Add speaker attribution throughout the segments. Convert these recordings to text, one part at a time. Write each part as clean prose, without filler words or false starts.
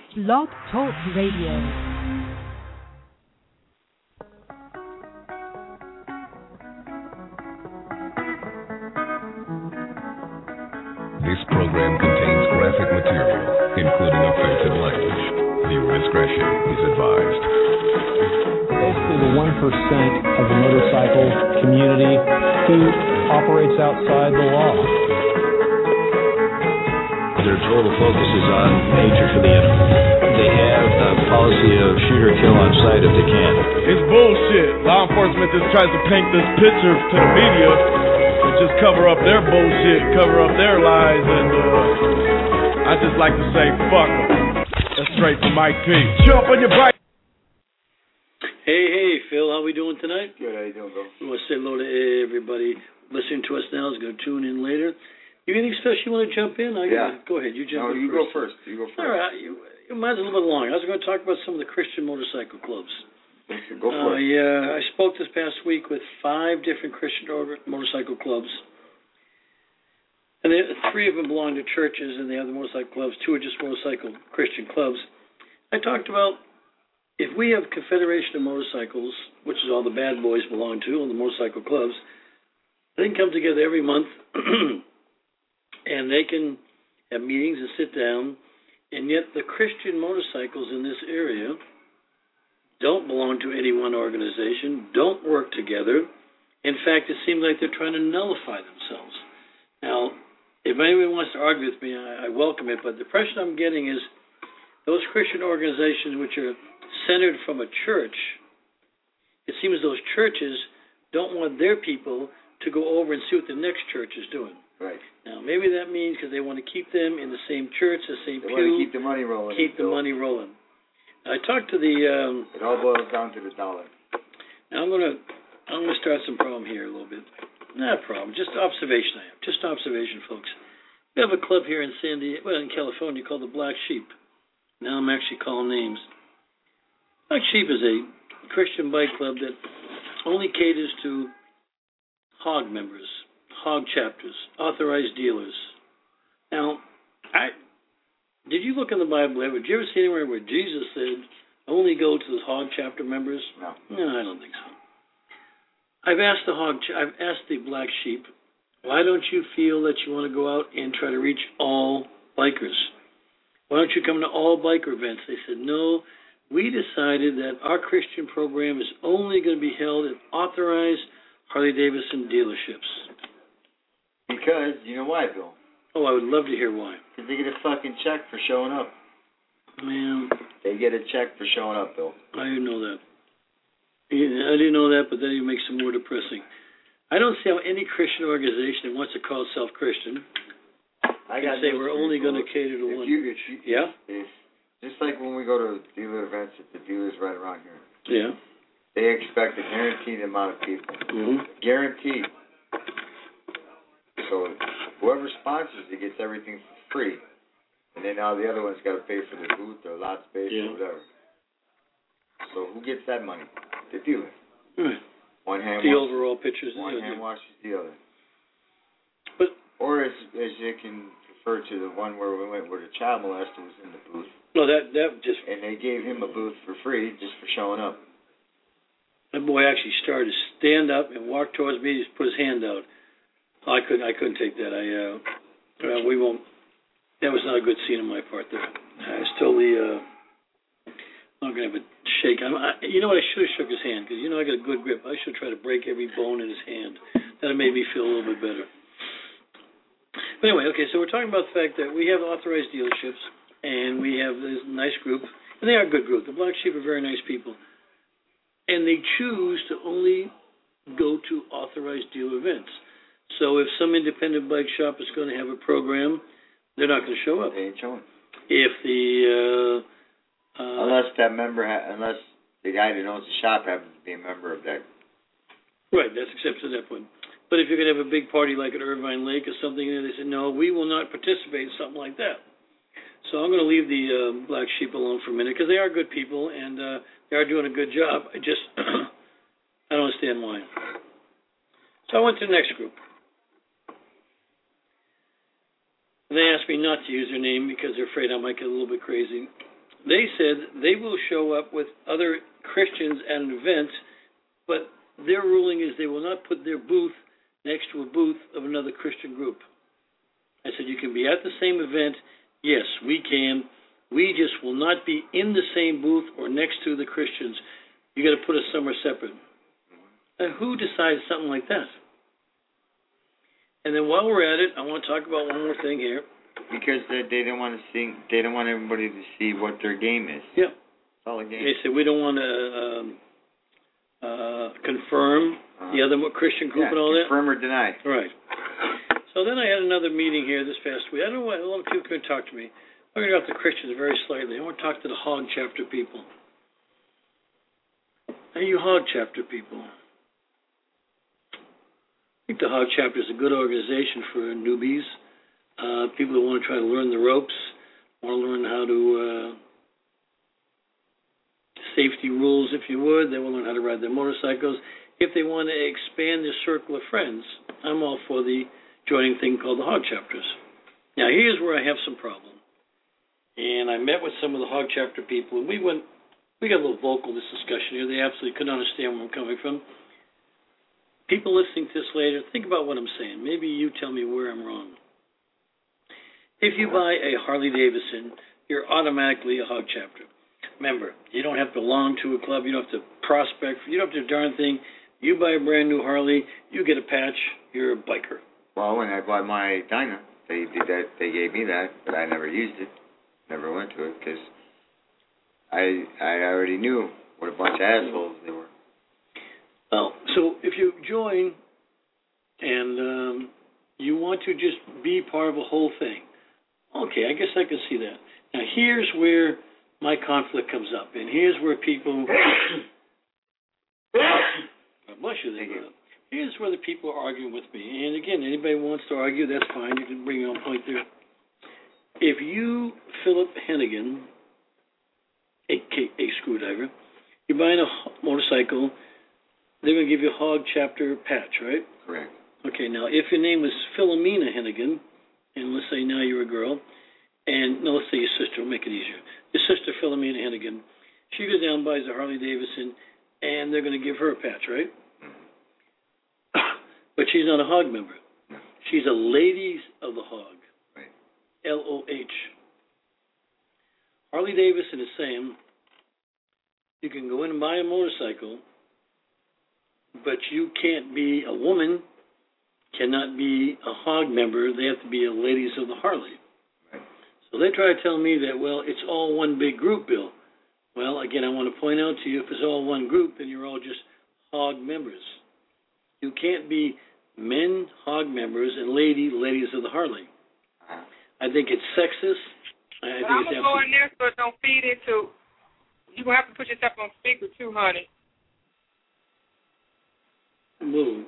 Speaker 1: Blog Talk Radio.
Speaker 2: This program contains graphic material, including offensive language. Viewer discretion is advised.
Speaker 3: Basically, the 1% of the motorcycle community who operates outside the law.
Speaker 4: Their total focus is on hatred for the enemy. They have a policy of shoot or kill on sight if they can.
Speaker 5: It's bullshit. Law enforcement just tries to paint this picture to the media and just cover up their bullshit, cover up their lies, and I just like to say, fuck them. That's straight from Mike P. Jump on your bike.
Speaker 6: Hey, Phil, how we doing tonight?
Speaker 7: Good, how you doing, Bill?
Speaker 6: We want to say hello to everybody listening to us now. Is going to tune in later. You got anything special you want to jump in? Go ahead, you jump in.
Speaker 7: No, you go first. You go first.
Speaker 6: All right, mine's a little bit long. I was going to talk about some of the Christian motorcycle clubs.
Speaker 7: Go for it.
Speaker 6: Yeah, I spoke this past week with 5 different Christian motorcycle clubs. And 3 of them belong to churches, and they have the motorcycle clubs. 2 are just motorcycle Christian clubs. I talked about if we have Confederation of Motorcycles, which is all the bad boys belong to, all the motorcycle clubs, they can come together every month, and they can have meetings and sit down, and yet the Christian motorcycles in this area don't belong to any one organization, don't work together. In fact, it seems like they're trying to nullify themselves. Now, if anyone wants to argue with me, I welcome it, but the impression I'm getting is those Christian organizations which are centered from a church, it seems those churches don't want their people to go over and see what the next church is doing.
Speaker 7: Right.
Speaker 6: Now, maybe that means because they want to keep them in the same church, the same pew.
Speaker 7: They want to keep the money rolling.
Speaker 6: Keep the money rolling. I talked to the...
Speaker 7: it all boils down to the dollar.
Speaker 6: Now, I'm gonna start some problem here a little bit. Not a problem, just observation I have. Just observation, folks. We have a club here in in California called the Black Sheep. Now I'm actually calling names. Black Sheep is a Christian bike club that only caters to hog members, hog chapters, authorized dealers. Now, did you look in the Bible ever? Did you ever see anywhere where Jesus said, only go to the hog chapter members?
Speaker 7: No.
Speaker 6: No, I don't think so. I've asked the Black Sheep, why don't you feel that you want to go out and try to reach all bikers? Why don't you come to all biker events? They said, no, we decided that our Christian program is only going to be held at authorized Harley-Davidson dealerships.
Speaker 7: Because, you know why, Bill?
Speaker 6: Oh, I would love to hear why.
Speaker 7: Because they get a fucking check for showing up.
Speaker 6: Man.
Speaker 7: They get a check for showing up, Bill.
Speaker 6: I didn't know that. I didn't know that, but then it makes it more depressing. I don't see how any Christian organization that wants to call itself Christian can say we're only going to cater to one. Yeah?
Speaker 7: It's just like when we go to dealer events at the dealers right around here.
Speaker 6: Yeah.
Speaker 7: They expect a guaranteed amount of people.
Speaker 6: Mm-hmm.
Speaker 7: Guaranteed. So whoever sponsors it gets everything for free. And then now the other one's got to pay for the booth or lot space or whatever. So who gets that money? The dealer.
Speaker 6: Right.
Speaker 7: One hand
Speaker 6: the overall pictures.
Speaker 7: One hand washes the other.
Speaker 6: But
Speaker 7: or as you can refer to the one where we went where the child molester was in the booth.
Speaker 6: No, that just...
Speaker 7: And they gave him a booth for free just for showing up.
Speaker 6: That boy actually started to stand up and walk towards me. He just put his hand out. I couldn't take that. We won't. That was not a good scene on my part there. I was totally not going to have a shake. You know what? I should have shook his hand because I got a good grip. I should try to break every bone in his hand. That made me feel a little bit better. But anyway, okay. So we're talking about the fact that we have authorized dealerships and we have this nice group, and they are a good group. The Black Sheep are very nice people, and they choose to only go to authorized dealer events. So if some independent bike shop is going to have a program, they're not going to show up.
Speaker 7: They ain't showing.
Speaker 6: If the
Speaker 7: unless that member, unless the guy that owns the shop happens to be a member of that.
Speaker 6: Right, that's accepted at that point. But if you're going to have a big party like at Irvine Lake or something, they say, no, we will not participate in something like that. So I'm going to leave the Black Sheep alone for a minute because they are good people and they are doing a good job. I just I don't understand why. So I went to the next group. They asked me not to use their name because they're afraid I might get a little bit crazy. they said they will show up with other Christians at an event, but their ruling is they will not put their booth next to a booth of another Christian group. I said, you can be at the same event. Yes, we can. We just will not be in the same booth or next to the Christians. You got to put us somewhere separate. And who decides something like that? And then while we're at it, I want to talk about one more thing here.
Speaker 7: Because they don't want to see. They don't want everybody to see what their game is.
Speaker 6: Yeah.
Speaker 7: It's all a game.
Speaker 6: They said we don't want to confirm the other Christian group and all that.
Speaker 7: Confirm or deny.
Speaker 6: Right. So then I had another meeting here this past week. I don't know why a lot of people couldn't talk to me. I'm going to go to the Christians very slightly. I want to talk to the Hog Chapter people. Hey, you Hog Chapter people. I think the Hog Chapter is a good organization for newbies, people who want to try to learn the ropes, want to learn how to safety rules, if you would. They want to learn how to ride their motorcycles. If they want to expand their circle of friends, I'm all for the joining thing called the Hog Chapters. Now, here's where I have some problem. And I met with some of the Hog Chapter people, and we got a little vocal this discussion here. They absolutely couldn't understand where I'm coming from. People listening to this later, think about what I'm saying. Maybe you tell me where I'm wrong. If you buy a Harley Davidson, you're automatically a Hog Chapter. Remember, you don't have to belong to a club. You don't have to prospect. You don't have to do a darn thing. You buy a brand new Harley, you get a patch, you're a biker.
Speaker 7: Well, when I bought my Dyna, they did that. They gave me that, but I never used it. Never went to it because I already knew what a bunch of assholes they were.
Speaker 6: Well, so if you join and you want to just be part of a whole thing, okay, I guess I can see that. Now, here's where my conflict comes up, and here's where people... God bless you. Here's where the people are arguing with me. And again, anybody wants to argue, that's fine. You can bring your own point there. If you, Philip Hennigan, a screwdriver, you're buying a motorcycle, they're going to give you a Hog Chapter patch, right?
Speaker 7: Correct. Okay,
Speaker 6: now if your name was Philomena Hennigan, and let's say now you're a girl, and no, let's say your sister, we'll make it easier. Your sister, Philomena Hennigan, she goes down and buys a Harley Davidson, and they're going to give her a patch, right? But she's not a Hog member. She's a Ladies of the Hog.
Speaker 7: Right.
Speaker 6: LOH. Harley Davidson is saying you can go in and buy a motorcycle, but you can't be a woman, cannot be a Hog member. They have to be a Ladies of the Harley.
Speaker 7: Right.
Speaker 6: So they try to tell me that, well, it's all one big group, Bill. Well, again, I want to point out to you, if it's all one group, then you're all just Hog members. You can't be men Hog members and ladies of the Harley. I think it's sexist.
Speaker 8: But I'm going to go in there so it don't feed into... You're going to have to put yourself on speaker too, honey.
Speaker 6: Move.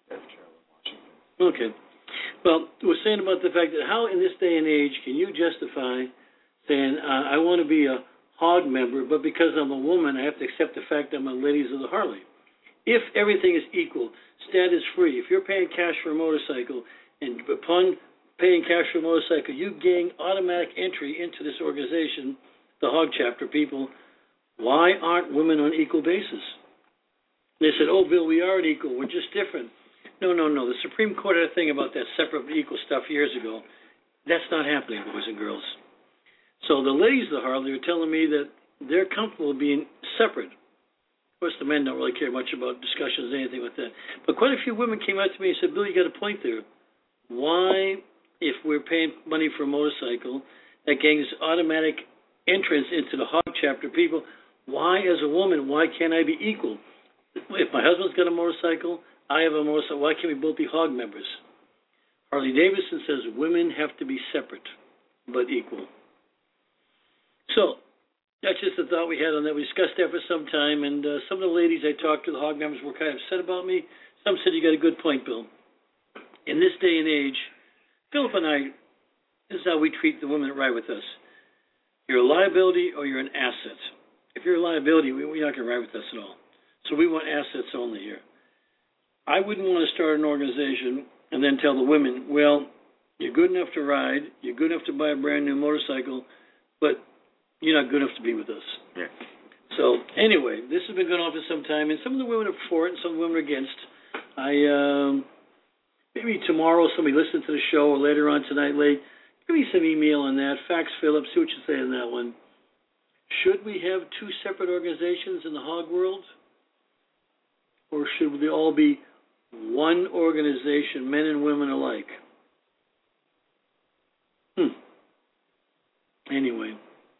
Speaker 6: Okay. Well, we're saying about the fact that how in this day and age can you justify saying, I want to be a Hog member, but because I'm a woman, I have to accept the fact that I'm a Ladies of the Harley. If everything is equal, status free, if you're paying cash for a motorcycle, and upon paying cash for a motorcycle, you gain automatic entry into this organization, the Hog Chapter people, why aren't women on equal basis? They said, oh, Bill, we are equal. We're just different. No. The Supreme Court had a thing about that separate but equal stuff years ago. That's not happening, boys and girls. So the ladies of the Harley are telling me that they're comfortable being separate. Of course, the men don't really care much about discussions or anything like that. But quite a few women came out to me and said, Bill, you got a point there. Why, if we're paying money for a motorcycle, that gains automatic entrance into the Hog Chapter people, why, as a woman, why can't I be equal? If my husband's got a motorcycle, I have a motorcycle, why can't we both be Hog members? Harley Davidson says women have to be separate but equal. So, that's just a thought we had on that. We discussed that for some time, and some of the ladies I talked to, the Hog members, were kind of upset about me. Some said, you got a good point, Bill. In this day and age, Philip and I, this is how we treat the women that ride with us. You're a liability or you're an asset. If you're a liability, we're not going to ride with us at all. So we want assets only here. I wouldn't want to start an organization and then tell the women, well, you're good enough to ride, you're good enough to buy a brand new motorcycle, but you're not good enough to be with us.
Speaker 7: Yeah.
Speaker 6: So anyway, this has been going on for some time, and some of the women are for it, and some of the women are against. Maybe tomorrow somebody listens to the show, or later on tonight late, give me some email on that. Fax Philip, see what you say on that one. Should we have two separate organizations in the hog world? Or should they all be one organization, men and women alike? Anyway.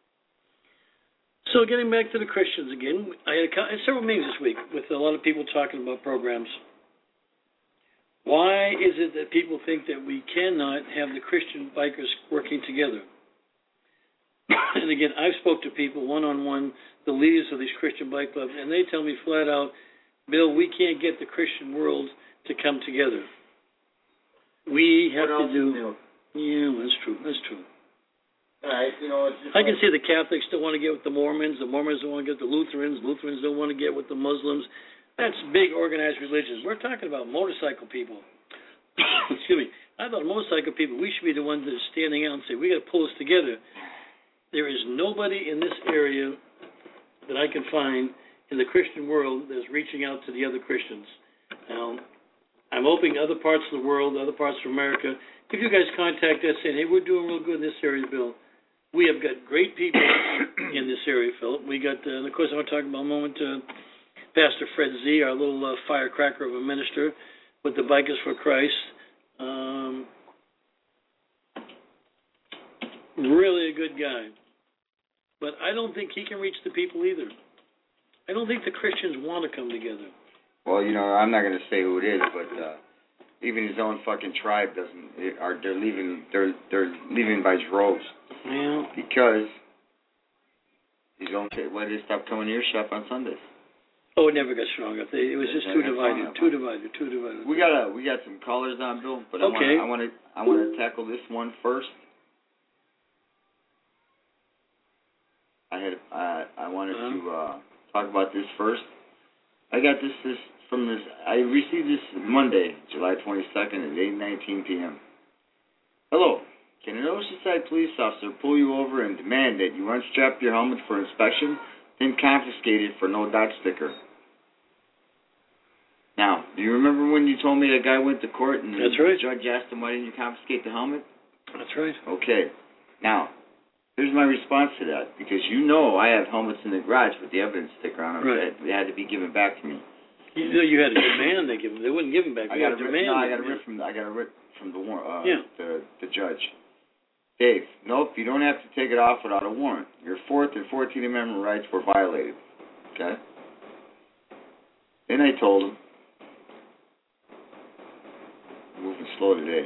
Speaker 6: So getting back to the Christians again, I had several meetings this week with a lot of people talking about programs. Why is it that people think that we cannot have the Christian bikers working together? And again, I've spoke to people one-on-one, the leaders of these Christian bike clubs, and they tell me flat out, Bill, we can't get the Christian world to come together. We have to do... Yeah, that's true. That's true.
Speaker 7: Right,
Speaker 6: I can see the Catholics don't want to get with the Mormons don't want to get with the Lutherans don't want to get with the Muslims. That's big organized religions. We're talking about motorcycle people. Excuse me. I thought motorcycle people, we should be the ones that are standing out and say, we got to pull this together. There is nobody in this area that I can find in the Christian world that's reaching out to the other Christians. Now, I'm hoping other parts of the world, other parts of America, if you guys contact us saying, hey, we're doing real good in this area, Bill. We have got great people in this area, Philip. We got, and of course, I want to talk about a moment, Pastor Fred Z., our little firecracker of a minister with the Bikers for Christ. Really a good guy. But I don't think he can reach the people either. I don't think the Christians want to come together.
Speaker 7: Well, I'm not going to say who it is, but even his own fucking tribe doesn't. They're leaving. They're leaving by droves.
Speaker 6: Yeah.
Speaker 7: Because his own. Why did they stop coming to your shop on Sundays?
Speaker 6: Oh, it never got strong enough. It was just too divided. Too divided.
Speaker 7: We got some callers on, Bill, but
Speaker 6: okay.
Speaker 7: I want to tackle this one first. I wanted to talk about this first. I got this from this. I received this Monday, July 22nd at 8:19 p.m. Hello. Can an Oceanside police officer pull you over and demand that you unstrap your helmet for inspection, then confiscate it for no dot sticker? Now, do you remember when you told me that guy went to court and
Speaker 6: That's right.
Speaker 7: The judge asked him, why didn't you confiscate the helmet?
Speaker 6: That's right.
Speaker 7: Okay. Now, here's my response to that, because I have helmets in the garage with the evidence sticker on them.
Speaker 6: Right.
Speaker 7: They had to be given back to me.
Speaker 6: You had a demand they give them. They wouldn't give them back.
Speaker 7: I got a writ from the judge. Dave, nope, you don't have to take it off without a warrant. Your 4th and 14th Amendment rights were violated. Okay? Then I told him, I'm moving slow today.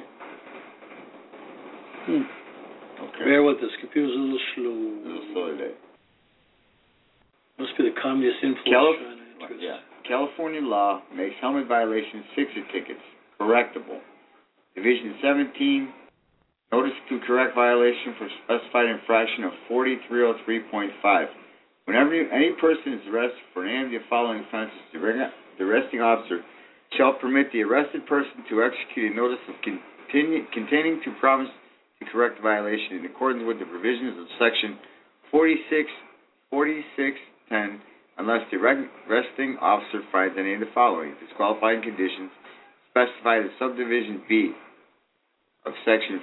Speaker 7: Okay.
Speaker 6: Bear with us. Computer's a little slow.
Speaker 7: A little slow today.
Speaker 6: Must be the communist influence.
Speaker 7: California law makes helmet violations fixer tickets correctable. Division 17, notice to correct violation for specified infraction of 4303.5. Whenever any person is arrested for any of the following offenses, the arresting officer shall permit the arrested person to execute a notice of containing to promise to correct the violation in accordance with the provisions of Section 4610, unless the arresting officer finds any of the following disqualifying conditions specified in Subdivision B of Section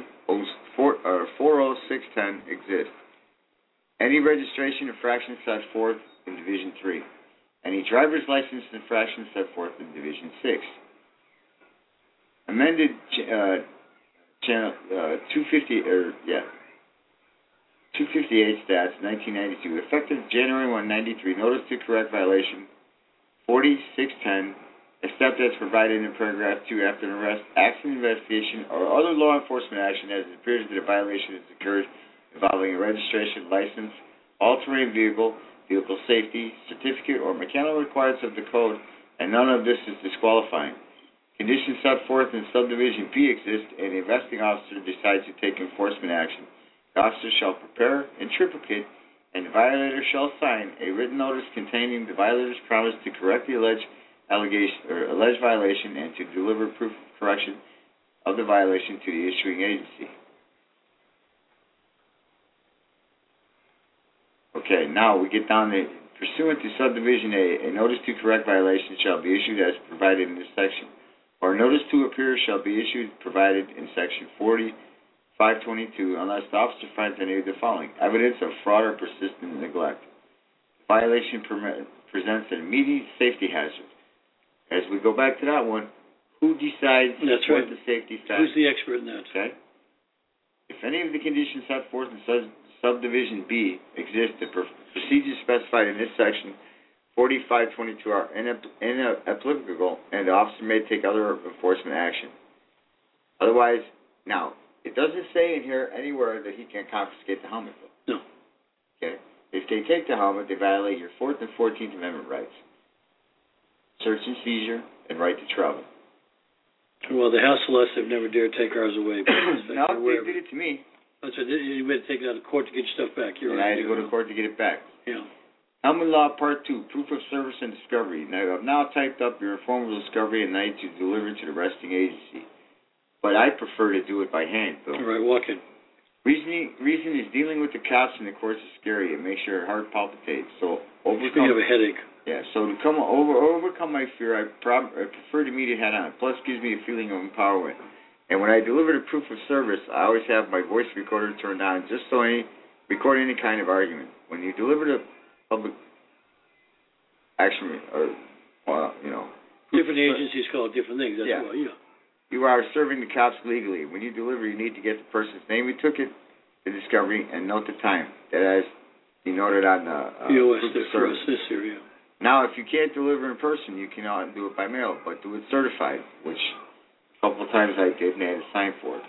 Speaker 7: 40610 exist. Any registration infraction set forth in Division 3. Any driver's license infraction set forth in Division 6. Amended Channel 258 Stats 1992, effective January 1, 93. Notice to correct violation 4610, except as provided in paragraph 2 after an arrest, accident investigation, or other law enforcement action as it appears that a violation has occurred involving a registration, license, all-terrain vehicle, vehicle safety, certificate, or mechanical requirements of the code, and none of this is disqualifying. Conditions set forth in Subdivision B exist, and the investing officer decides to take enforcement action. The officer shall prepare in triplicate, and the violator shall sign a written notice containing the violator's promise to correct the alleged violation and to deliver proof of correction of the violation to the issuing agency. Okay, now we get down to, pursuant to subdivision A, a notice to correct violation shall be issued as provided in this section, or a notice to appear shall be issued provided in section 4522 unless the officer finds any of the following: evidence of fraud or persistent neglect. Violation presents an immediate safety hazard. As we go back to that one, who decides what the safety factor?
Speaker 6: Who's the expert in that?
Speaker 7: Okay. If any of the conditions set forth in subdivision B exist, the procedures specified in this section 4522 are inapplicable, and the officer may take other enforcement action. Otherwise, now, it doesn't say in here anywhere that he can confiscate the helmet, though.
Speaker 6: No.
Speaker 7: Okay? If they take the helmet, they violate your 4th and 14th Amendment rights. Search and seizure and right to travel.
Speaker 6: Well, the House Celeste have never dared take ours away.
Speaker 7: No, they did it to me.
Speaker 6: That's right. You had to take it out of court to get your stuff back. You're
Speaker 7: and
Speaker 6: right.
Speaker 7: I had to go to court to get it back.
Speaker 6: Yeah.
Speaker 7: Helmet Law Part 2, Proof of Service and Discovery. Now, I've now typed up your form of discovery and I need to deliver it to the arresting agency. But I prefer to do it by hand, Bill.
Speaker 6: All right, walk in.
Speaker 7: Reason is dealing with the cops in the courts is scary. It makes your heart palpitate. So overcome.
Speaker 6: You have a headache.
Speaker 7: Yeah. So to overcome my fear, I prefer to meet it head on. Plus, gives me a feeling of empowerment. And when I deliver the proof of service, I always have my voice recorder turned on, just so I record any kind of argument. When you deliver the public action, or
Speaker 6: different agencies call it different things. That's why. Yeah.
Speaker 7: You are serving the cops legally. When you deliver, you need to get the person's name who took it, the discovery, and note the time. That has been noted on the
Speaker 6: POS,
Speaker 7: proof of
Speaker 6: for
Speaker 7: service.
Speaker 6: us this area.
Speaker 7: Now, if you can't deliver in person, you can do it by mail, but do it certified, which a couple of times I did, and I had to sign for it.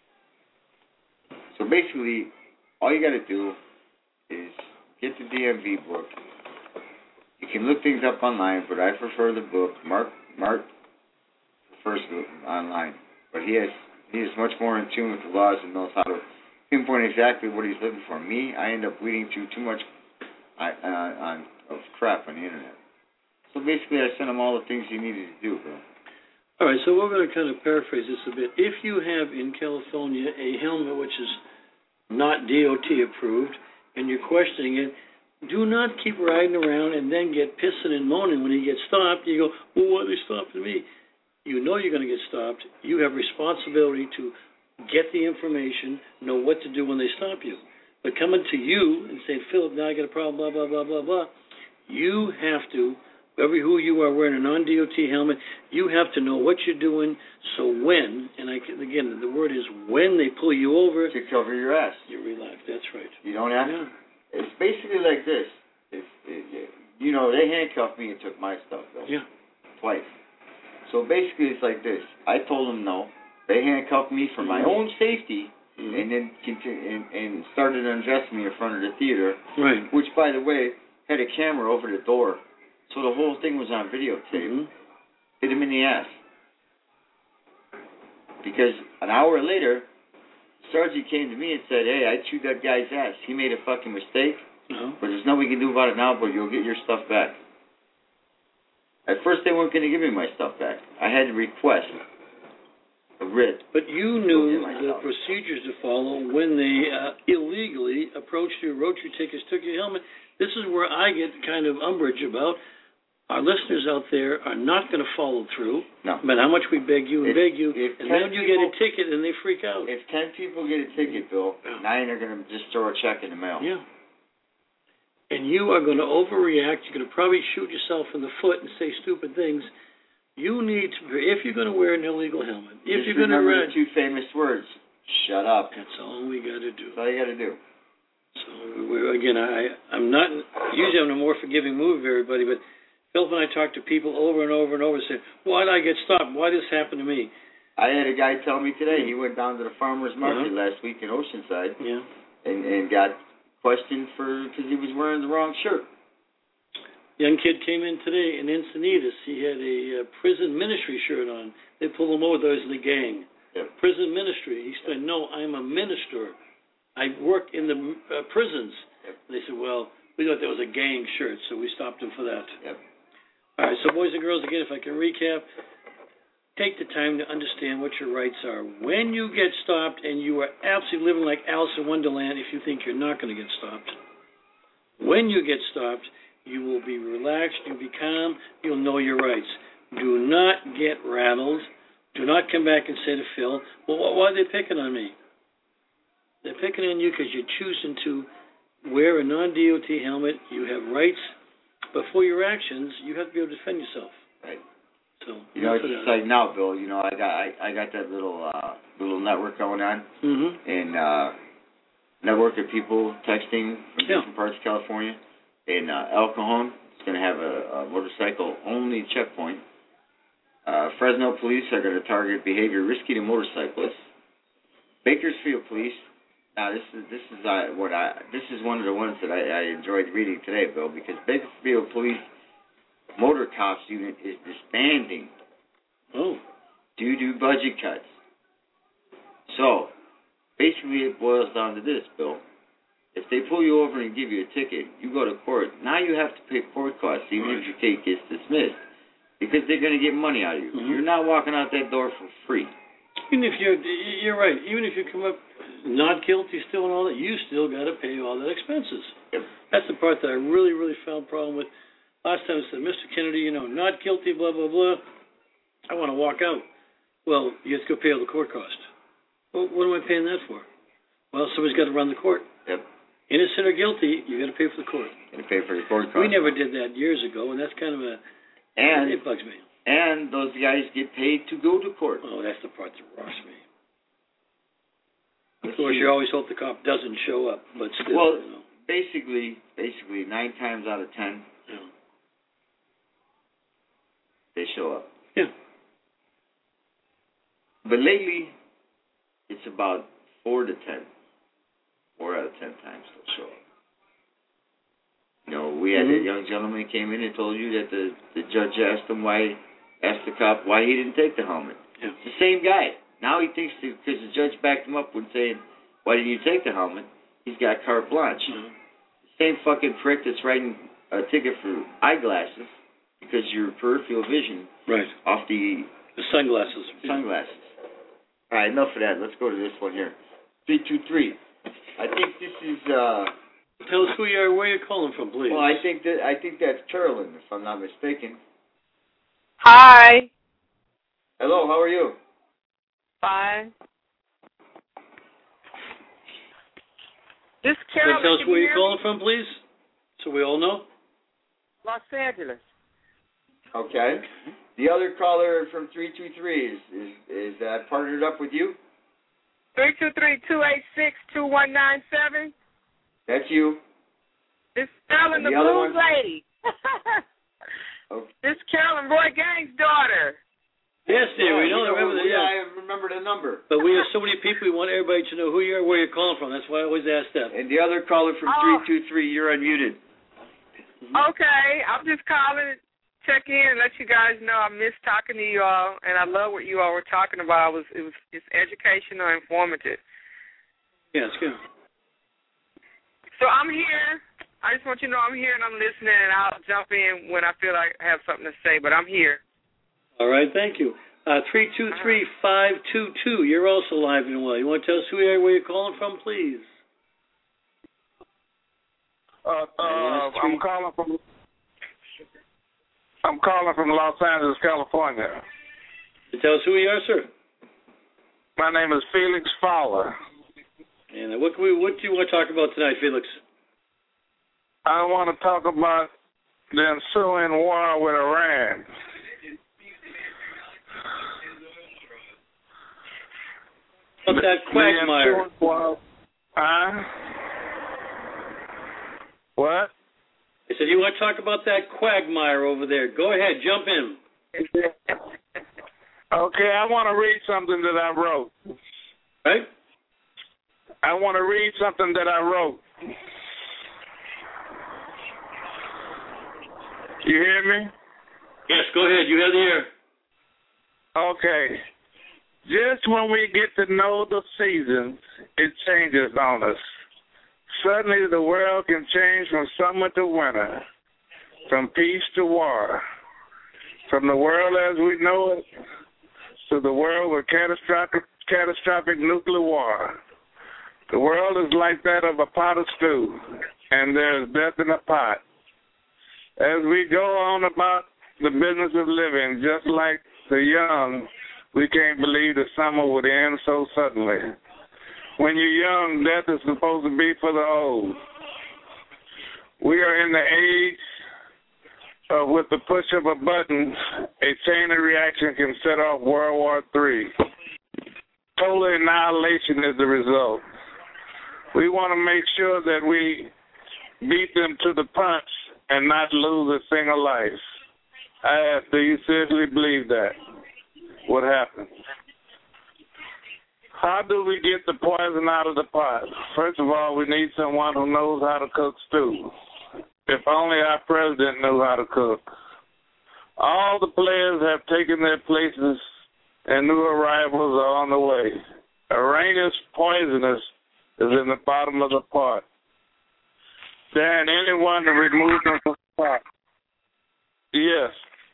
Speaker 7: So basically, all you got to do is get the DMV book. You can look things up online, but I prefer the book. Mark prefers it online, but he is much more in tune with the laws and knows how to pinpoint exactly what he's looking for. Me, I end up reading through too much of crap on the internet. So basically, I sent him all the things he needed to do, bro.
Speaker 6: All right, so we're going to kind of paraphrase this a bit. If you have in California a helmet which is not DOT approved, and you're questioning it, do not keep riding around and then get pissing and moaning when you get stopped. You go, well, why are they stopping me? You know you're going to get stopped. You have responsibility to get the information, know what to do when they stop you. But coming to you and saying, Philip, now I got a problem, blah, blah, blah, blah, blah, you have to, who you are wearing a non-DOT helmet, you have to know what you're doing, so when, and again, the word is when they pull you over.
Speaker 7: To cover your ass.
Speaker 6: You relax, that's right.
Speaker 7: You don't have to. It's basically like this. They handcuffed me and took my stuff, though.
Speaker 6: Yeah.
Speaker 7: Twice. So basically it's like this. I told them no. They handcuffed me for my own safety, and then and started undressing me in front of the theater.
Speaker 6: Right.
Speaker 7: Which, by the way, had a camera over the door, so the whole thing was on videotape. Hit him in the ass. Because an hour later, Sergeant came to me and said, hey, I chewed that guy's ass. He made a fucking mistake, but there's nothing we can do about it now, but you'll get your stuff back. At first, they weren't going to give me my stuff back. I had to request a writ.
Speaker 6: But you knew the procedures to follow when they illegally approached you, wrote your tickets, took your helmet. This is where I get kind of umbrage about. Our listeners out there are not going to follow through. No. No matter how much we beg you and beg you, and then you get a ticket and they freak out.
Speaker 7: If 10 people get a ticket, Bill, 9 are going to just throw a check in the mail.
Speaker 6: Yeah. And you are going to overreact. You're going to probably shoot yourself in the foot and say stupid things. You need to, if you're going to wear an illegal helmet, if you're going to
Speaker 7: remember the 2 famous words, shut up.
Speaker 6: That's all we got to do.
Speaker 7: That's all you got to do.
Speaker 6: So, again, I'm not, usually I'm a more forgiving mood of everybody, but Philip and I talk to people over and over and over and say, why did I get stopped? Why did this happen to me?
Speaker 7: I had a guy tell me today, he went down to the farmer's market last week in Oceanside and got questioned because he was wearing the wrong shirt.
Speaker 6: Young kid came in today in Encinitas. He had a prison ministry shirt on. They pulled him over. Those in the gang.
Speaker 7: Yep.
Speaker 6: Prison ministry. He said, no, I'm a minister. I work in the prisons.
Speaker 7: Yep.
Speaker 6: And they said, well, we thought that was a gang shirt, so we stopped him for that.
Speaker 7: Yep.
Speaker 6: All right, so boys and girls, again, if I can recap, take the time to understand what your rights are. When you get stopped and you are absolutely living like Alice in Wonderland if you think you're not going to get stopped. when you get stopped, you will be relaxed, you'll be calm, you'll know your rights. Do not get rattled. Do not come back and say to Phil, well, why are they picking on me? They're picking on you because you're choosing to wear a non-DOT helmet. You have rights, but for your actions, you have to be able to defend yourself.
Speaker 7: Right.
Speaker 6: So
Speaker 7: it's just like now, Bill. I got that little network going on, and network of people texting from different parts of California. And El Cajon is going to have a motorcycle-only checkpoint. Fresno police are going to target behavior risky to motorcyclists. Bakersfield police. Now this is one of the ones that I enjoyed reading today, Bill, because Bakersfield police motor cops unit is disbanding due to budget cuts. So basically, it boils down to this, Bill. If they pull you over and give you a ticket, you go to court. Now you have to pay court costs, even if your case gets dismissed, because they're going to get money out of you. You're not walking out that door for free.
Speaker 6: Even if you're right. Even if you come up not guilty still and all that, you still got to pay all the expenses.
Speaker 7: Yep.
Speaker 6: That's the part that I really, really found a problem with. Last time I said, Mr. Kennedy, not guilty, blah, blah, blah. I want to walk out. Well, you have to go pay all the court costs. Well, what am I paying that for? Well, somebody's got to run the court.
Speaker 7: Yep.
Speaker 6: Innocent or guilty, you got to pay for the court.
Speaker 7: You got to pay for the court costs.
Speaker 6: We never did that years ago, and that's kind of it bugs me.
Speaker 7: And those guys get paid to go to court.
Speaker 6: Oh, that's the part that rocks me. Of course, you always hope the cop doesn't show up, but still.
Speaker 7: Well, basically, 9 times out of 10, they show up.
Speaker 6: Yeah.
Speaker 7: But lately, it's about 4 to 10. 4 out of 10 times they'll show up. We had that young gentleman who came in and told you that the judge asked the cop why he didn't take the helmet.
Speaker 6: Yeah.
Speaker 7: It's the same guy. Now he thinks because the judge backed him up when saying, why didn't you take the helmet? He's got carte blanche.
Speaker 6: Mm-hmm.
Speaker 7: Same fucking prick that's writing a ticket for eyeglasses because your peripheral vision off the
Speaker 6: sunglasses.
Speaker 7: Sunglasses. All right, enough of that. Let's go to this one here. 323. I think this is.
Speaker 6: Tell us who you are, where you're calling from, please.
Speaker 7: Well, I think that's Carolyn, if I'm not mistaken.
Speaker 8: Hi.
Speaker 7: Hello, how are you?
Speaker 8: Fine. This Carolyn.
Speaker 6: Tell us where you're calling from, please, so we all know.
Speaker 8: Los Angeles.
Speaker 7: Okay. The other caller from 323 is that partnered up with you?
Speaker 8: 323-286-2197.
Speaker 7: That's you.
Speaker 8: This Carolyn, the blues lady.
Speaker 7: Okay.
Speaker 8: This Carolyn Roy Gang's daughter.
Speaker 6: Yes, dear, we know.
Speaker 7: I remember the number.
Speaker 6: But we have so many people, we want everybody to know who you are, where you're calling from. That's why I always ask that.
Speaker 7: And the other caller from 323, you're unmuted.
Speaker 8: Okay, I'm just calling to check in and let you guys know I miss talking to you all, and I love what you all were talking about. It's educational and informative.
Speaker 6: Yeah, it's good.
Speaker 8: So I'm here. I just want you to know I'm here and I'm listening, and I'll jump in when I feel like I have something to say, but I'm here.
Speaker 6: All right, thank you. 323-522, you're also live and well. You want to tell us who you are, where you're calling from, please?
Speaker 9: I'm calling from Los Angeles, California.
Speaker 6: Tell us who you are, sir.
Speaker 9: My name is Felix Fowler.
Speaker 6: And what do you want to talk about tonight, Felix?
Speaker 9: I want to talk about the ensuing war with Iran.
Speaker 6: About that quagmire.
Speaker 9: What?
Speaker 6: I said, you want to talk about that quagmire over there. Go ahead, jump in.
Speaker 9: Okay, I want to read something that I wrote.
Speaker 6: Right?
Speaker 9: I want to read something that I wrote. You hear me?
Speaker 6: Yes, go ahead. You have the air.
Speaker 9: Okay. Just when we get to know the seasons, it changes on us. Suddenly the world can change from summer to winter, from peace to war, from the world as we know it to the world with catastrophic nuclear war. The world is like that of a pot of stew. and there's death in the pot. As we go on about the business of living, just like the young, we can't believe the summer would end so suddenly. When you're young, death is supposed to be for the old. We are in the age of, with the push of a button, a chain of reaction can set off World War III. Total annihilation is the result. We want to make sure that we beat them to the punch and not lose a single life. I ask, do you seriously believe that? What happened? How do we get the poison out of the pot? First of all, we need someone who knows how to cook stew. If only our president knew how to cook. All the players have taken their places and new arrivals are on the way. Uranus poisonous is in the bottom of the pot. Dan, anyone to remove them from the pot? Yes.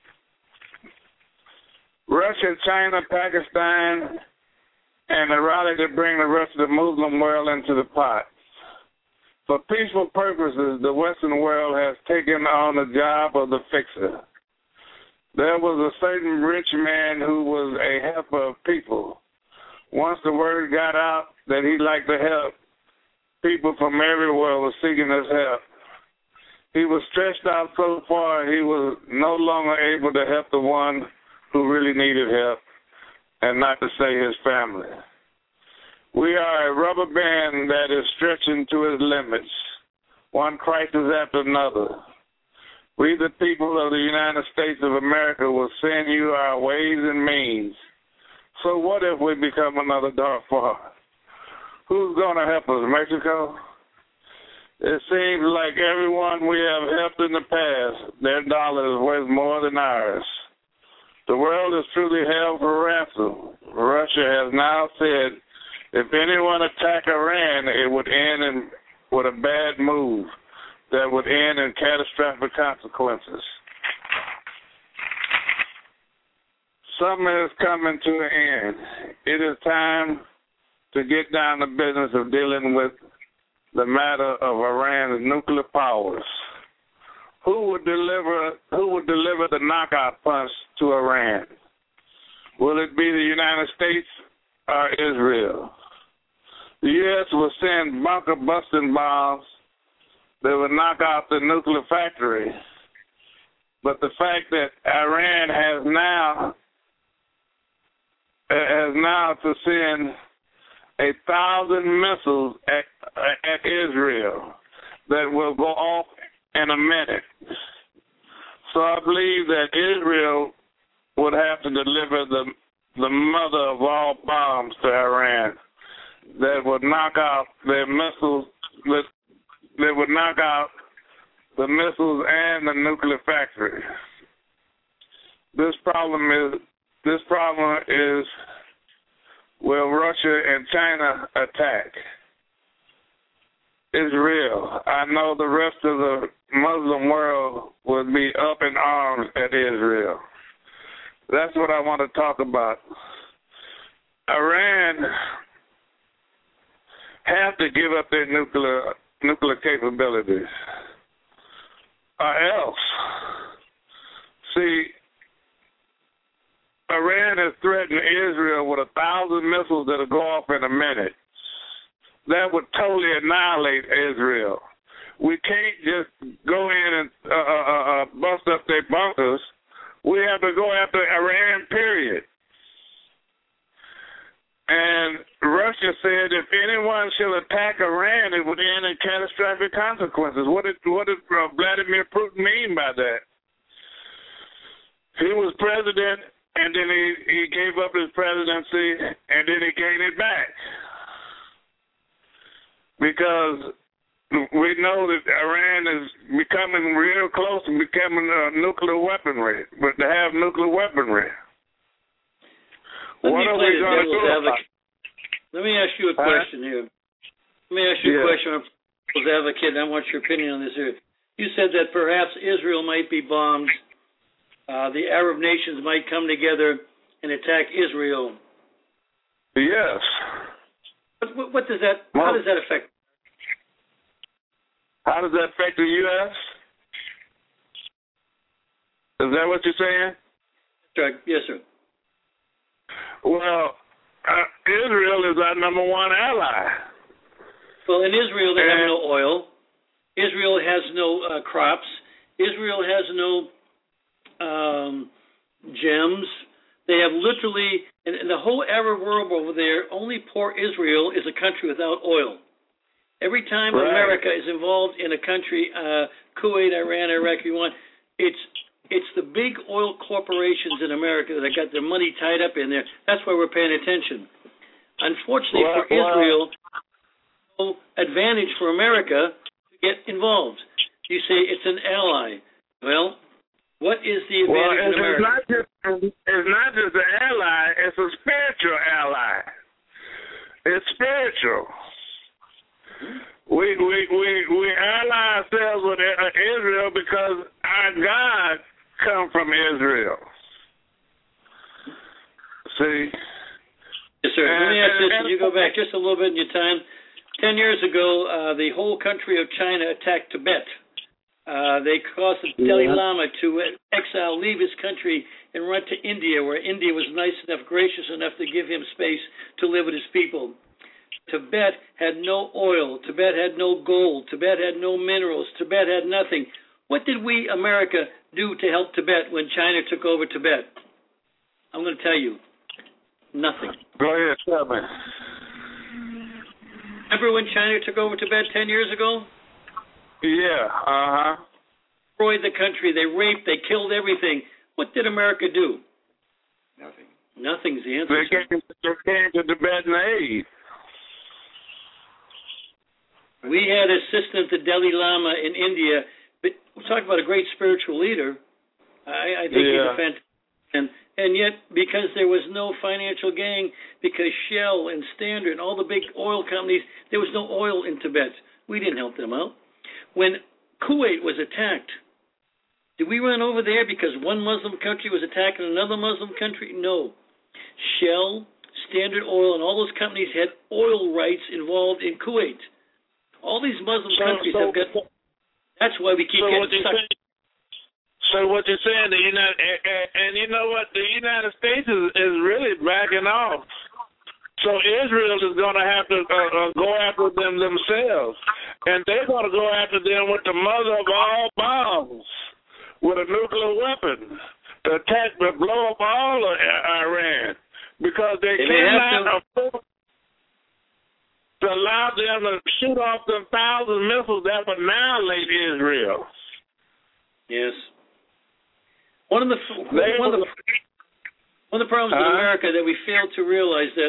Speaker 9: Russia, China, Pakistan, and the rally to bring the rest of the Muslim world into the pot. For peaceful purposes, the Western world has taken on the job of the fixer. There was a certain rich man who was a helper of people. Once the word got out that he liked to help, people from everywhere were seeking his help. He was stretched out so far he was no longer able to help the one who really needed help, and not to say his family. We are a rubber band that is stretching to its limits, one crisis after another. We, the people of the United States of America, will send you our ways and means. So what if we become another Darfur? Who's going to help us, Mexico? It seems like everyone we have helped in the past, their dollar is worth more than ours. The world is truly held for ransom. Russia has now said if anyone attack Iran, it would end with a bad move that would end in catastrophic consequences. Summer is coming to an end. It is time to get down to business of dealing with the matter of Iran's nuclear powers. Who would deliver the knockout punch to Iran? Will it be the United States or Israel? The U.S. will send bunker-busting bombs that will knock out the nuclear factory. But the fact that Iran has now to send 1,000 missiles at Israel that will go off in a minute. So I believe that Israel would have to deliver the mother of all bombs to Iran that would knock out their missiles, that would knock out the missiles and the nuclear factory. This problem is will Russia and China attack? Is real. I know the rest of the Muslim world would be up in arms at Israel. That's what I want to talk about. Iran have to give up their nuclear capabilities, or else. See, Iran has threatened Israel with 1,000 missiles that'll go off in a minute. That would totally annihilate Israel. We can't just go in and bust up their bunkers. We have to go after Iran, period. And Russia said if anyone shall attack Iran, it would end in catastrophic consequences. What did Vladimir Putin mean by that? He was president, and then he gave up his presidency, and then he gained it back. Because we know that Iran is becoming real close to becoming nuclear weaponry, but to have nuclear weaponry. What are we going to do about it?
Speaker 6: Let me ask you a question here. Let me ask you a question. I'm devil's advocate, and I want your opinion on this here. You said that perhaps Israel might be bombed. The Arab nations might come together and attack Israel.
Speaker 9: Yes.
Speaker 6: What does that? How does that affect?
Speaker 9: How does that affect the U.S.? Is that what you're saying?
Speaker 6: That's right. Yes, sir.
Speaker 9: Well, Israel is our number one ally.
Speaker 6: Well, in Israel, they have no oil. Israel has no crops. Israel has no gems. They have literally, in the whole Arab world over there, only poor Israel is a country without oil. Every time America is involved in a country, Kuwait, Iran, Iraq, if you want, it's the big oil corporations in America that got their money tied up in there. That's why we're paying attention. Unfortunately for Israel, no advantage for America to get involved. You say it's an ally. Well, what is the advantage in America?
Speaker 9: It's not just an ally, it's a spiritual ally. It's spiritual. We ally ourselves with Israel because our God come from Israel. See?
Speaker 6: Yes, sir. Let me ask this. Can you go back just a little bit in your time? 10 years ago, the whole country of China attacked Tibet. They caused the Dalai Lama to exile, leave his country, and run to India, where India was nice enough, gracious enough to give him space to live with his people. Tibet had no oil. Tibet had no gold. Tibet had no minerals. Tibet had nothing. What did we, America, do to help Tibet when China took over Tibet? I'm going to tell you, nothing.
Speaker 9: Go ahead, tell me.
Speaker 6: Remember when China took over Tibet 10 years ago?
Speaker 9: Yeah,
Speaker 6: Destroyed the country. They raped. They killed everything. What did America do?
Speaker 7: Nothing.
Speaker 6: Nothing's the answer.
Speaker 9: They came to Tibetan aid.
Speaker 6: We had assistant the Dalai Lama in India. But we're talking about a great spiritual leader. I think he's a fantastic. And yet, because there was no financial gain, because Shell and Standard and all the big oil companies, there was no oil in Tibet. We didn't help them out. When Kuwait was attacked, did we run over there because one Muslim country was attacking another Muslim country? No. Shell, Standard Oil, and all those companies had oil rights involved in Kuwait. All these Muslim countries have got. That's why we keep getting stuck.
Speaker 9: So what you're saying, and you know what, the United States is really backing off. So Israel is going to have to go after them themselves, and they're going to go after them with the mother of all bombs, with a nuclear weapon to attack, to blow up all of Iran, because they cannot afford to allow them to shoot off them 1,000 missiles that would annihilate Israel.
Speaker 6: Yes. One of the problems in America that we fail to realize that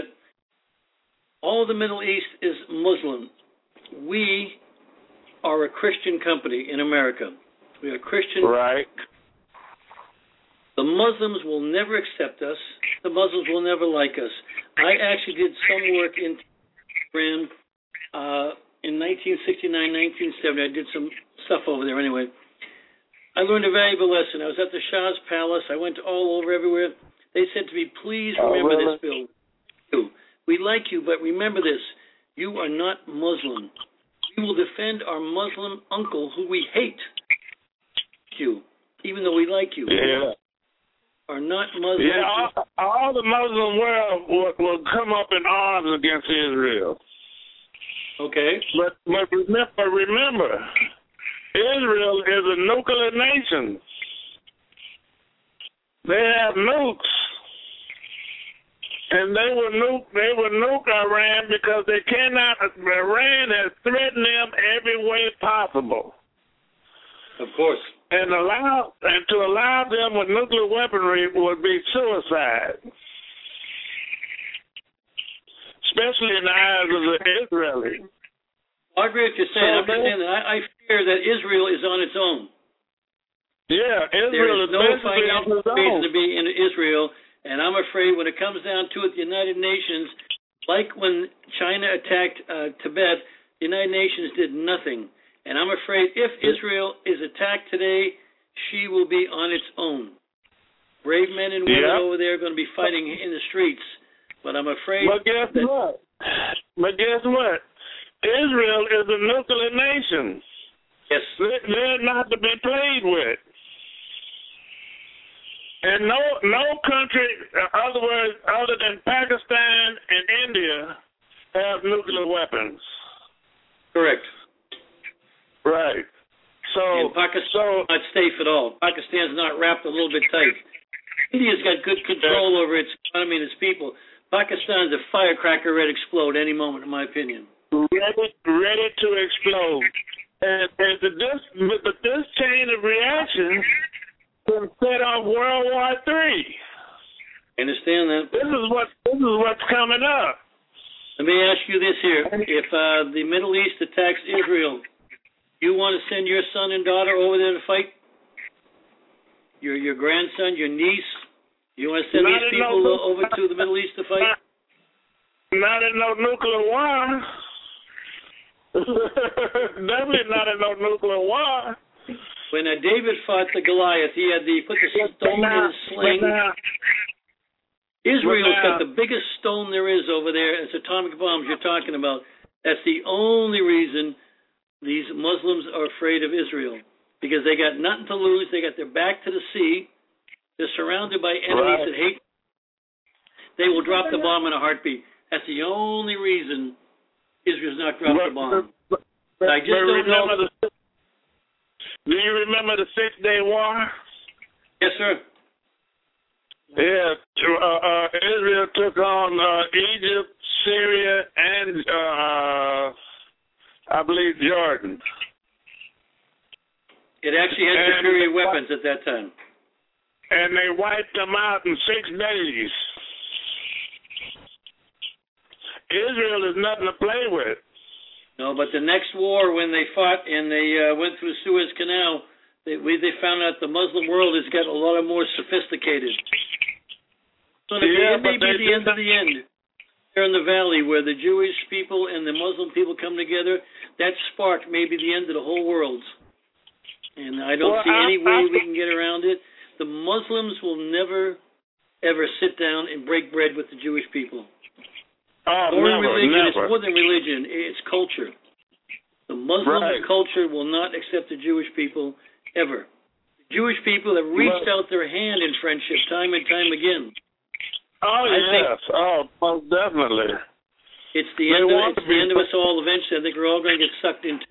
Speaker 6: all of the Middle East is Muslim. We are a Christian company in America. We are Christian.
Speaker 9: Right.
Speaker 6: The Muslims will never accept us. The Muslims will never like us. I actually did some work in Iran in 1969, 1970. I did some stuff over there anyway. I learned a valuable lesson. I was at the Shah's palace. I went all over everywhere. They said to me, please remember this, Bill. We like you, but remember this. You are not Muslim. We will defend our Muslim uncle who we hate. You, even though we like you.
Speaker 9: Yeah.
Speaker 6: Are not Muslim.
Speaker 9: Yeah, all the Muslim world will come up in arms against Israel.
Speaker 6: Okay.
Speaker 9: But remember, Israel is a nuclear nation. They have nukes. And they will nuke Iran because they cannot. Iran has threatened them every way possible.
Speaker 6: Of course.
Speaker 9: And to allow them with nuclear weaponry would be suicide, especially in the eyes of the Israelis.
Speaker 6: I agree with you saying. I'm just saying that I fear that Israel is on its own.
Speaker 9: Yeah, Israel is
Speaker 6: no financial reason to be in Israel. And I'm afraid when it comes down to it, the United Nations, like when China attacked Tibet, the United Nations did nothing. And I'm afraid if Israel is attacked today, she will be on its own. Brave men and women over there are going to be fighting in the streets. But I'm afraid.
Speaker 9: But guess what? Israel is a nuclear nation.
Speaker 6: Yes.
Speaker 9: They're not to be played with. And no country, other words, other than Pakistan and India, have nuclear weapons.
Speaker 6: Correct.
Speaker 9: Right. So
Speaker 6: and Pakistan is not safe at all. Pakistan's not wrapped a little bit tight. India's got good control over its economy and its people. Pakistan's a firecracker ready to explode any moment, in my opinion.
Speaker 9: Ready to explode. And this chain of reaction can set off World War III.
Speaker 6: Understand that?
Speaker 9: This is what's coming up.
Speaker 6: Let me ask you this here: if the Middle East attacks Israel, you want to send your son and daughter over there to fight? Your grandson, your niece? You want to send these people over to the Middle East to fight?
Speaker 9: Not in no nuclear war. Definitely not in no nuclear war.
Speaker 6: When David fought the Goliath, he put the stone in his sling. Israel's got the biggest stone there is over there. It's atomic bombs you're talking about. That's the only reason these Muslims are afraid of Israel, because they got nothing to lose. They got their back to the sea. They're surrounded by enemies that hate. They will drop the bomb in a heartbeat. That's the only reason Israel's not dropped the bomb. I just don't know.
Speaker 9: Do you remember the 6-Day War?
Speaker 6: Yes, sir.
Speaker 9: Yeah, Israel took on Egypt, Syria, and I believe Jordan.
Speaker 6: It actually had superior weapons at that time.
Speaker 9: And they wiped them out in 6 days. Israel is nothing to play with.
Speaker 6: No, but the next war, when they fought and they went through Suez Canal, they found out the Muslim world has got a lot more sophisticated. So it may be the end of the end. There in the valley where the Jewish people and the Muslim people come together, that spark may be the end of the whole world. And I don't see any way we can get around it. The Muslims will never, ever sit down and break bread with the Jewish people. It's more than religion. It's culture. The Muslim culture will not accept the Jewish people ever. The Jewish people have reached out their hand in friendship time and time again.
Speaker 9: Most definitely.
Speaker 6: It's the end of us all eventually. I think we're all going to get sucked into.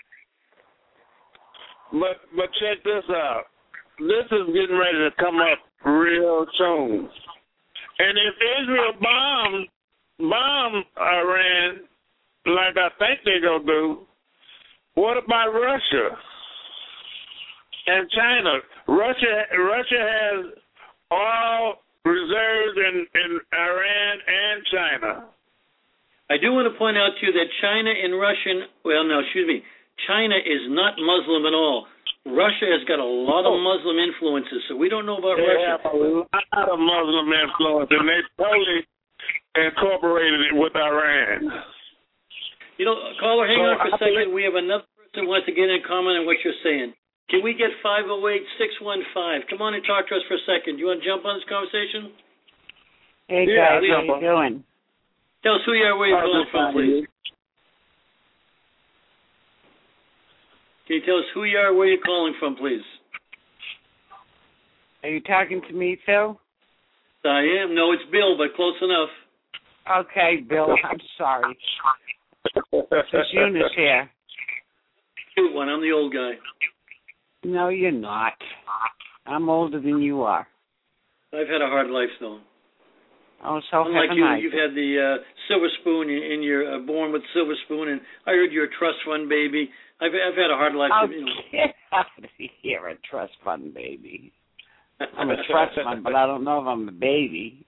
Speaker 9: But check this out. This is getting ready to come up real soon. And if Israel bomb Iran, like I think they're going to do, what about Russia and China? Russia has oil reserves in Iran and China.
Speaker 6: I do want to point out to you that China is not Muslim at all. Russia has got a lot of Muslim influences, so we don't know about Russia.
Speaker 9: They have a lot of Muslim influence, and they totally incorporated it with Iran.
Speaker 6: Caller, hang on for a second. We have another person who wants to get in and comment on what you're saying. Can we get 508-615? Come on and talk to us for a second. Do you want to jump on this conversation?
Speaker 10: Hey, guys, how you doing?
Speaker 6: Tell us who you are, where you're calling from, please. Can you tell us who you are, where you're calling from, please?
Speaker 10: Are you talking to me, Phil?
Speaker 6: I am. No, it's Bill, but close enough.
Speaker 10: Okay, Bill, I'm sorry. It's Eunice here.
Speaker 6: Cute one. I'm the old guy.
Speaker 10: No, you're not. I'm older than you are.
Speaker 6: I've had a hard life, though.
Speaker 10: Oh, so
Speaker 6: unlike you've had the silver spoon, and you're born with silver spoon, and I heard you're a trust fund baby. I've had a hard life.
Speaker 10: Get out of here, a trust fund baby. I'm a trust fund, but I don't know if I'm a baby.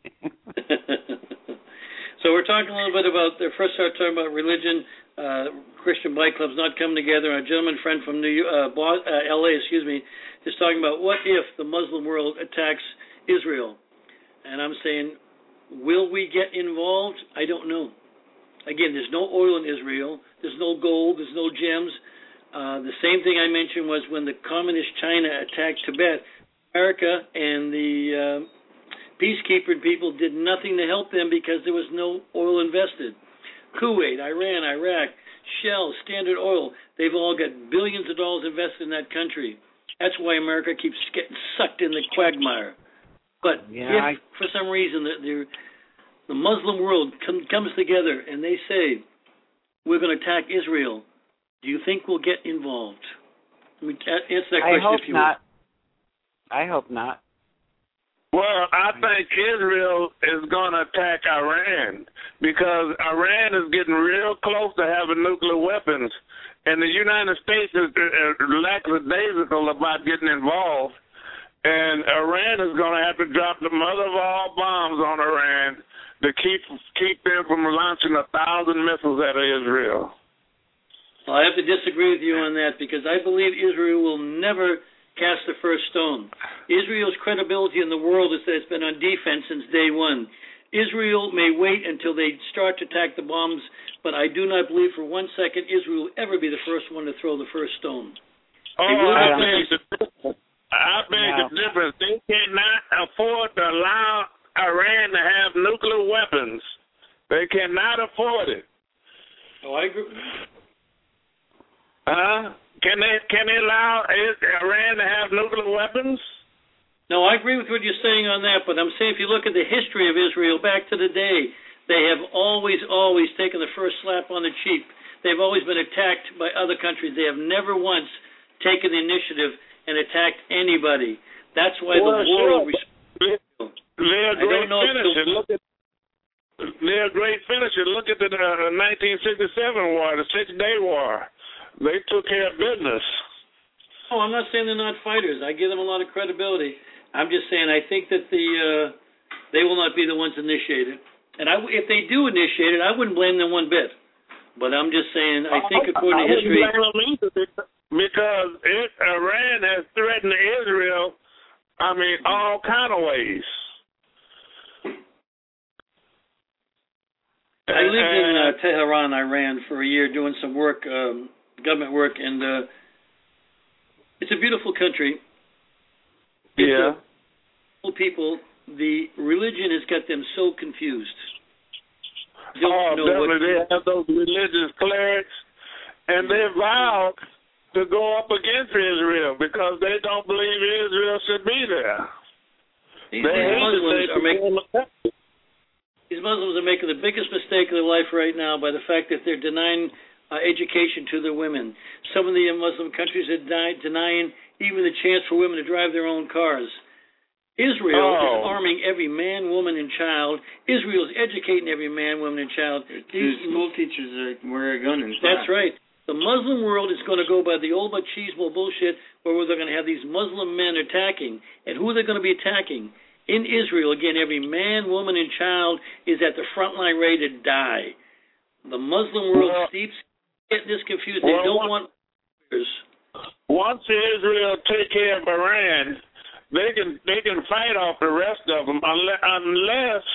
Speaker 6: So we're talking a little bit about, first start talking about religion, Christian bike clubs not coming together. Our gentleman friend from L.A., is talking about what if the Muslim world attacks Israel. And I'm saying, will we get involved? I don't know. Again, there's no oil in Israel. There's no gold. There's no gems. The same thing I mentioned was when the communist China attacked Tibet, America and the peacekeeper people did nothing to help them because there was no oil invested. Kuwait, Iran, Iraq, Shell, Standard Oil, they've all got billions of dollars invested in that country. That's why America keeps getting sucked in the quagmire. But if, for some reason, the Muslim world comes together and they say, we're going to attack Israel, do you think we'll get involved? Answer that question if you will.
Speaker 10: I hope not.
Speaker 9: Well, I think Israel is going to attack Iran because Iran is getting real close to having nuclear weapons, and the United States is lackadaisical about getting involved, and Iran is going to have to drop the mother of all bombs on Iran to keep them from launching 1,000 missiles at Israel.
Speaker 6: Well, I have to disagree with you on that because I believe Israel will never cast the first stone. Israel's credibility in the world is that it's been on defense since day one. Israel may wait until they start to attack the bombs, but I do not believe for 1 second Israel will ever be the first one to throw the first stone.
Speaker 9: I beg the difference. They cannot afford to allow Iran to have nuclear weapons. They cannot afford it.
Speaker 6: Oh, I agree.
Speaker 9: Can they allow Iran to have nuclear weapons?
Speaker 6: No, I agree with what you're saying on that, but I'm saying if you look at the history of Israel back to the day, they have always taken the first slap on the cheek. They've always been attacked by other countries. They have never once taken the initiative and attacked anybody. That's why the world
Speaker 9: They're a great finisher. They're a great finisher. Look at the 1967 war, the 6-Day War. They took care of business.
Speaker 6: Oh, I'm not saying they're not fighters. I give them a lot of credibility. I'm just saying I think that they will not be the ones initiated. And if they do initiate it, I wouldn't blame them one bit. But I'm just saying I think according to history...
Speaker 9: Because Iran has threatened Israel, all kind of ways.
Speaker 6: I lived in Tehran, Iran, for a year doing some work, government work, and it's a beautiful country.
Speaker 9: Yeah.
Speaker 6: People, the religion has got them so confused.
Speaker 9: Definitely. They have those religious clerics, and they vow to go up against Israel because they don't believe Israel should be there.
Speaker 6: These Muslims are making the biggest mistake of their life right now by the fact that they're denying education to their women. Some of the Muslim countries are denying even the chance for women to drive their own cars. Israel is arming every man, woman, and child. Israel is educating every man, woman, and child.
Speaker 7: These school teachers wear a gun inside.
Speaker 6: That's right. The Muslim world is going to go by the old machismo bullshit where they're going to have these Muslim men attacking. And who are they going to be attacking? In Israel, again, every man, woman, and child is at the front line ready to die. The Muslim world keeps getting this confused. They don't want...
Speaker 9: Once Israel take care of Iran, they can fight off the rest of them unless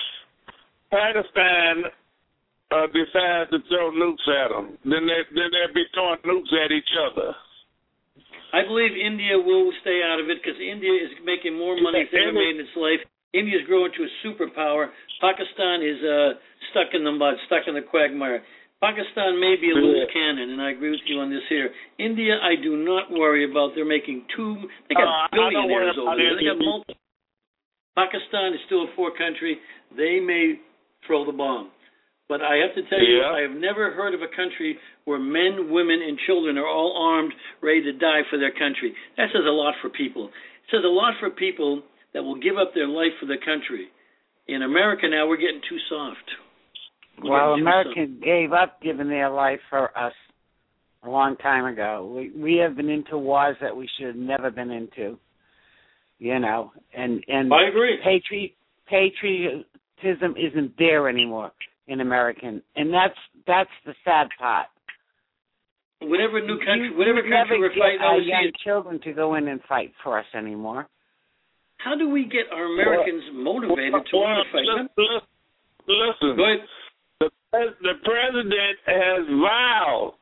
Speaker 9: Pakistan decides to throw nukes at them. Then they'll be throwing nukes at each other.
Speaker 6: I believe India will stay out of it because India is making more money than ever made in its life. India is growing to a superpower. Pakistan is stuck in the mud, stuck in the quagmire. Pakistan may be a loose cannon, and I agree with you on this here. India, I do not worry about. They're making they got billionaires over there. They got Pakistan is still a poor country. They may throw the bomb. But I have to tell you, I have never heard of a country where men, women, and children are all armed, ready to die for their country. That says a lot for people. It says a lot for people that will give up their life for their country. In America now, we're getting too soft.
Speaker 10: Well, America gave up giving their life for us a long time ago. We have been into wars that we should have never been into, and
Speaker 6: I agree.
Speaker 10: Patriotism isn't there anymore in American, and that's the sad part.
Speaker 6: Whatever country we're fighting
Speaker 10: our young children to go in and fight for us anymore.
Speaker 6: How do we get our Americans motivated to want to fight?
Speaker 9: Listen.
Speaker 6: Go ahead.
Speaker 9: The president has vowed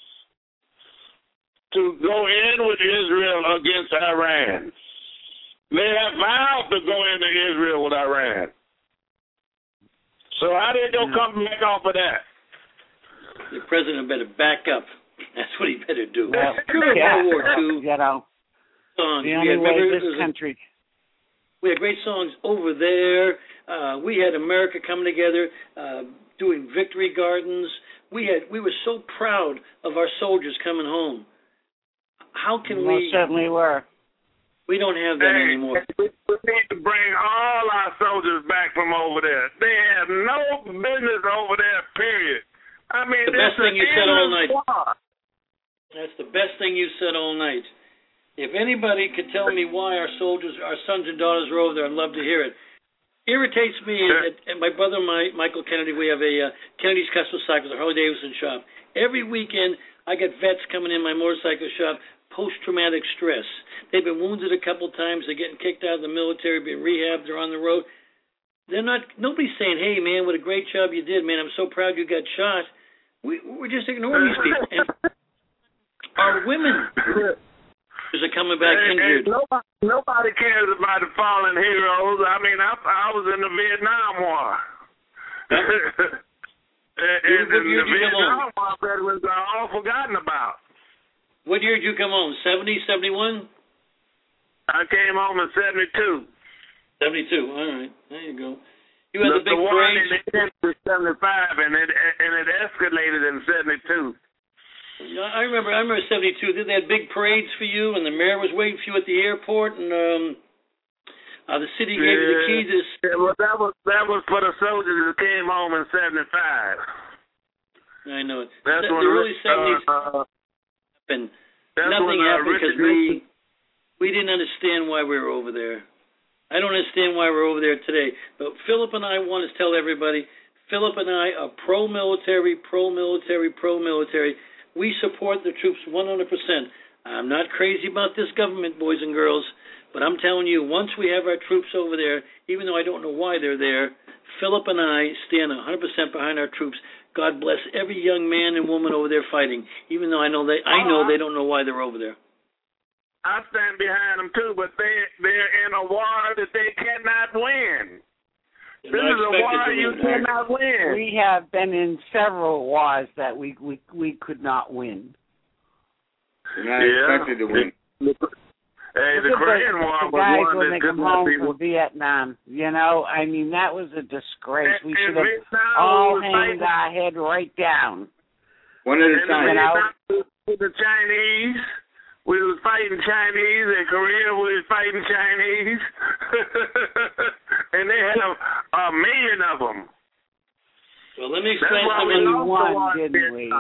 Speaker 9: to go in with Israel against Iran. They have vowed to go into Israel with Iran. So how they going to come back off of that?
Speaker 6: the president better back up. That's what he better do.
Speaker 10: Well,
Speaker 6: World War II.
Speaker 10: You know,
Speaker 6: songs.
Speaker 10: the only way this country.
Speaker 6: We had great songs over there. We had America coming together, doing victory gardens. We were so proud of our soldiers coming home. How can we?
Speaker 10: Certainly were.
Speaker 6: We don't have that anymore.
Speaker 9: We need to bring all our soldiers back from over there. They have no business over there, period. I mean,
Speaker 6: the best thing you said all night.
Speaker 9: War.
Speaker 6: That's the best thing you said all night. If anybody could tell me why our soldiers, our sons and daughters are over there, I'd love to hear it. Irritates me, and my brother, Michael Kennedy, we have a Kennedy's Custom Cycles, a Harley-Davidson shop. Every weekend, I get vets coming in my motorcycle shop, post-traumatic stress. They've been wounded a couple times. They're getting kicked out of the military, being rehabbed. They're on the road. Nobody's saying, hey, man, what a great job you did, man. I'm so proud you got shot. We're just ignoring these people. And our women are coming back injured.
Speaker 9: Nobody cares about the fallen heroes. I mean, I was in the Vietnam War. and the Vietnam War veterans are all forgotten about.
Speaker 6: What year did you come home? 70, 71?
Speaker 9: I came home in 72.
Speaker 6: 72. All right. There you go. You had the big
Speaker 9: war
Speaker 6: parades.
Speaker 9: In 75, and it escalated in 72.
Speaker 6: I remember 72. They had big parades for you, and the mayor was waiting for you at the airport, and the city gave you the key to.
Speaker 9: Yeah, well, that was for the soldiers that came home in 75.
Speaker 6: I know it.
Speaker 9: That's
Speaker 6: the early 70s happened. Nothing happened because we didn't understand why we were over there. I don't understand why we're over there today. But Philip and I want to tell everybody, Philip and I are pro-military, pro-military, pro-military. We support the troops 100%. I'm not crazy about this government, boys and girls, but I'm telling you, once we have our troops over there, even though I don't know why they're there, Philip and I stand 100% behind our troops. God bless every young man and woman over there fighting, even though I know they don't know why they're over there.
Speaker 9: I stand behind them too, but they're in a war that they cannot win. This is a war you cannot win.
Speaker 10: We have been in several wars that we could not win.
Speaker 7: They're not expected to win.
Speaker 9: Hey, the Korean War was
Speaker 10: guys
Speaker 9: one
Speaker 10: when
Speaker 9: that
Speaker 10: they
Speaker 9: could
Speaker 10: come
Speaker 9: not
Speaker 10: home
Speaker 9: be
Speaker 10: from Vietnam. You know, I mean, that was a disgrace. We should have
Speaker 9: Vietnam
Speaker 10: all hanged our head right down.
Speaker 7: One at a time.
Speaker 9: With the Chinese. We was fighting Chinese, in Korea we was fighting Chinese, and they had a million of them.
Speaker 6: Well, let me explain something.
Speaker 10: Didn't we?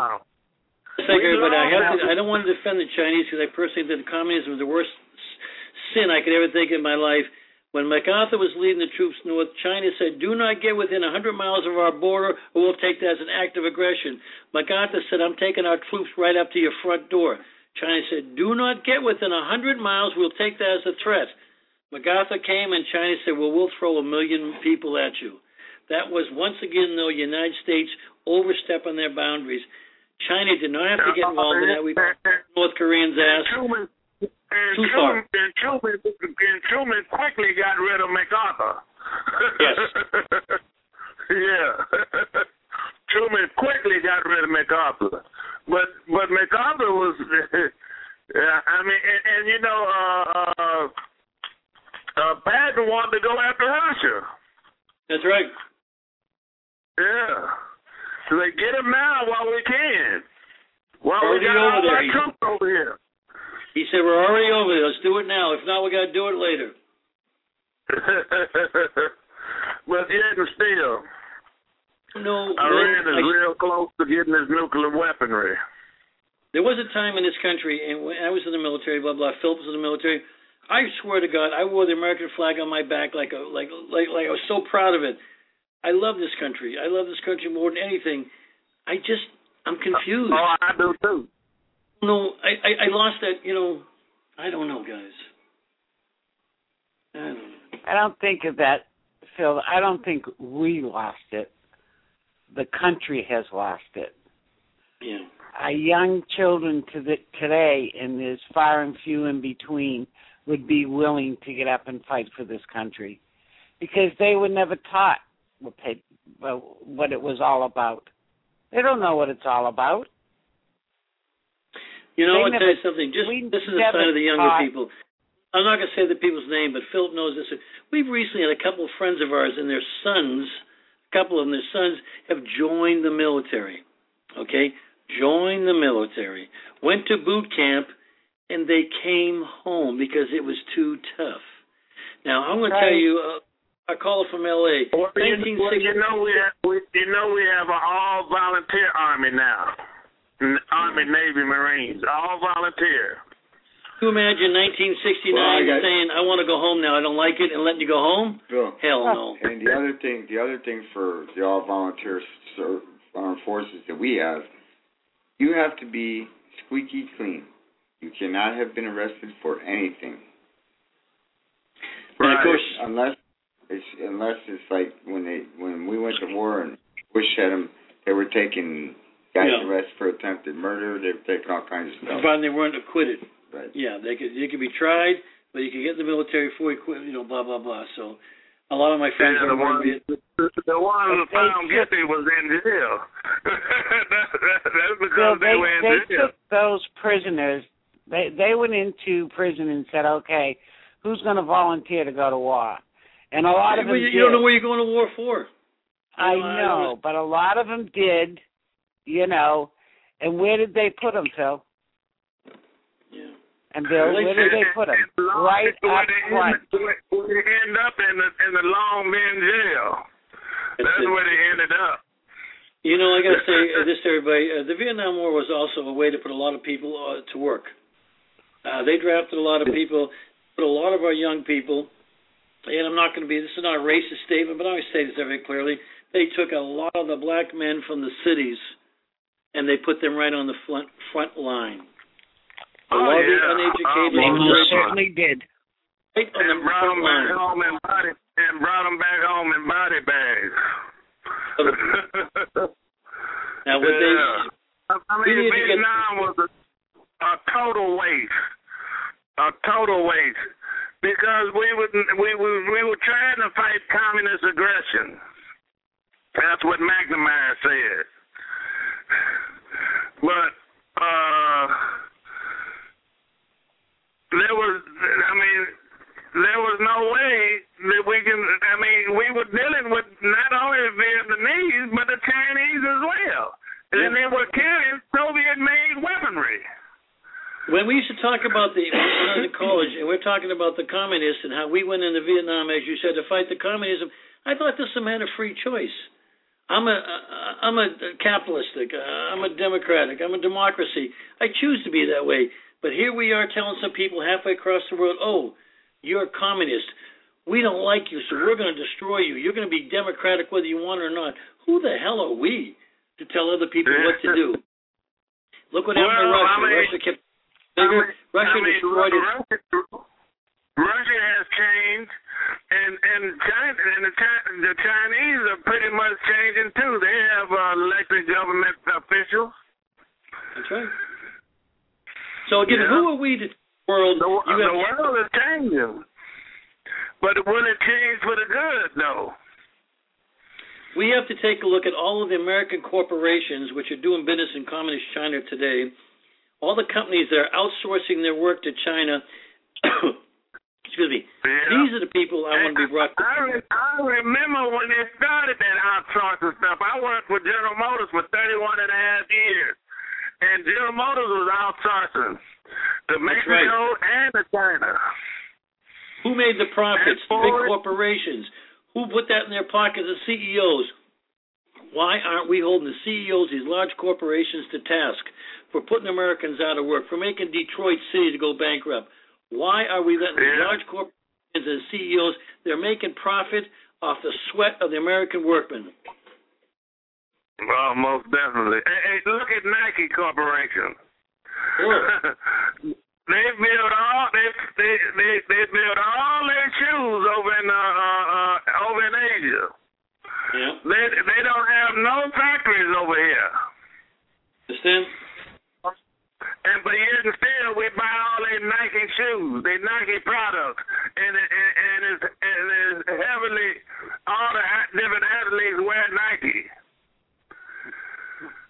Speaker 6: I don't want to defend the Chinese because I personally think communism was the worst sin I could ever think in my life. When MacArthur was leading the troops north, China said, do not get within 100 miles of our border or we'll take that as an act of aggression. MacArthur said, I'm taking our troops right up to your front door. China said, do not get within 100 miles. We'll take that as a threat. MacArthur came and China said, well, we'll throw 1 million people at you. That was, once again, though, the United States overstepping their boundaries. China did not have to get involved in that. We North Koreans asked. Too far.
Speaker 9: And Truman quickly got rid of MacArthur.
Speaker 6: Yes.
Speaker 9: Yeah. Truman quickly got rid of MacArthur. But MacArthur was, I mean, and you know, Patton wanted to go after Russia.
Speaker 6: That's right.
Speaker 9: Yeah. So they get him now while we can. While
Speaker 6: already
Speaker 9: we got
Speaker 6: over
Speaker 9: all
Speaker 6: there.
Speaker 9: our troops over here.
Speaker 6: He said, we're already over there. Let's do it now. If not, we got to do it later.
Speaker 9: But yet and still.
Speaker 6: No,
Speaker 9: Iran is real close to getting his nuclear weaponry.
Speaker 6: There was a time in this country, and when I was in the military, blah blah. Philip was in the military. I swear to God, I wore the American flag on my back like I was so proud of it. I love this country. I love this country more than anything. I'm confused.
Speaker 9: Oh, I do too.
Speaker 6: No, I lost that. You know, I don't know, guys. I don't know.
Speaker 10: I don't think of that, Phil. I don't think we lost it. The country has lost it.
Speaker 6: Yeah.
Speaker 10: Our young children today, and there's far and few in between, would be willing to get up and fight for this country because they were never taught what it was all about. They don't know what it's all about.
Speaker 6: You know, I'll tell you something. This is a sign of the younger people. I'm not going to say the people's name, but Philip knows this. We've recently had a couple of friends of ours and their sons, a couple of them, their sons have joined the military. Okay? Joined the military. Went to boot camp, and they came home because it was too tough. Now, I'm going to tell you, a caller from L.A.
Speaker 9: Well, you know we have an all-volunteer Army now. Army, Navy, Marines, all volunteer.
Speaker 6: Can you imagine 1969 saying, I want to go home now, I don't like it, and letting you go home?
Speaker 7: Bill,
Speaker 6: hell no.
Speaker 7: And the other thing for the all-volunteer armed forces that we have, you have to be squeaky clean. You cannot have been arrested for anything.
Speaker 6: Right. And of course,
Speaker 7: unless it's like when we went to war and Bush had them, they were taking guys arrested for attempted murder. They were taking all kinds of stuff.
Speaker 6: Provided they weren't acquitted.
Speaker 7: Right.
Speaker 6: Yeah, they could be tried, but you could get in the military before you quit. Blah blah blah. So a lot of my friends
Speaker 9: the one who found guilty was in jail. That's because they were in jail.
Speaker 10: They took those prisoners. They went into prison and said, okay, who's going to volunteer to go to war? And a lot of them did.
Speaker 6: You don't know where you're going to war for.
Speaker 10: I know, but a lot of them did, and where did they put them, Phil?
Speaker 6: Yeah.
Speaker 10: And Bill, where did they put them? Right up front.
Speaker 9: Where they end up in the Long Bend jail. That's where they ended up.
Speaker 6: I got to say this to everybody. The Vietnam War was also a way to put a lot of people to work. They drafted a lot of people, put a lot of our young people, and I'm not going to be, this is not a racist statement, but I always say this very clearly, they took a lot of the black men from the cities and they put them right on the front line. A lot of the uneducated.
Speaker 10: They certainly did.
Speaker 6: Right on the
Speaker 9: brought them
Speaker 6: front
Speaker 9: back
Speaker 6: line.
Speaker 9: home in body bags.
Speaker 6: Now, what
Speaker 9: Vietnam was a total waste. A total waste. Because we were trying to fight communist aggression. That's what McNamara said. But there was no way that we can. We were dealing with not only the Vietnamese but the Chinese as well, and they were carrying Soviet-made weaponry.
Speaker 6: When we used to talk about when I was in college, and we're talking about the communists and how we went into Vietnam, as you said, to fight the communism, I thought this man a free choice. I'm a capitalistic. I'm a democratic. I'm a democracy. I choose to be that way. But here we are telling some people halfway across the world, oh, you're a communist. We don't like you, so we're going to destroy you. You're going to be democratic whether you want it or not. Who the hell are we to tell other people what to do? Look what happened to Russia. Russia kept bigger. Russia destroyed it.
Speaker 9: Russia has changed, and China, the Chinese are pretty much changing too. They have elected government officials.
Speaker 6: That's right. So again, who are we to the world?
Speaker 9: The world is changing, but will it change for the good, though?
Speaker 6: We have to take a look at all of the American corporations which are doing business in communist China today. All the companies that are outsourcing their work to China. Excuse me. Yeah. These are the people I want to be brought to.
Speaker 9: I remember when they started that outsourcing stuff. I worked with General Motors for 31 and a half years. And General Motors was outsourcing to Mexico and to China.
Speaker 6: Who made the profits? The big corporations. Who put that in their pockets? The CEOs. Why aren't we holding the CEOs, these large corporations, to task for putting Americans out of work, for making Detroit City to go bankrupt? Why are we letting the large corporations and CEOs, they're making profit off the sweat of the American workman?
Speaker 9: Well, most definitely. Hey, look at Nike Corporation.
Speaker 6: Sure.
Speaker 9: They build all their shoes over in Asia.
Speaker 6: Yeah.
Speaker 9: They don't have no factories over here.
Speaker 6: Understand?
Speaker 9: But yet still we buy all their Nike shoes, their Nike products, and it's heavily all the different athletes wear Nike.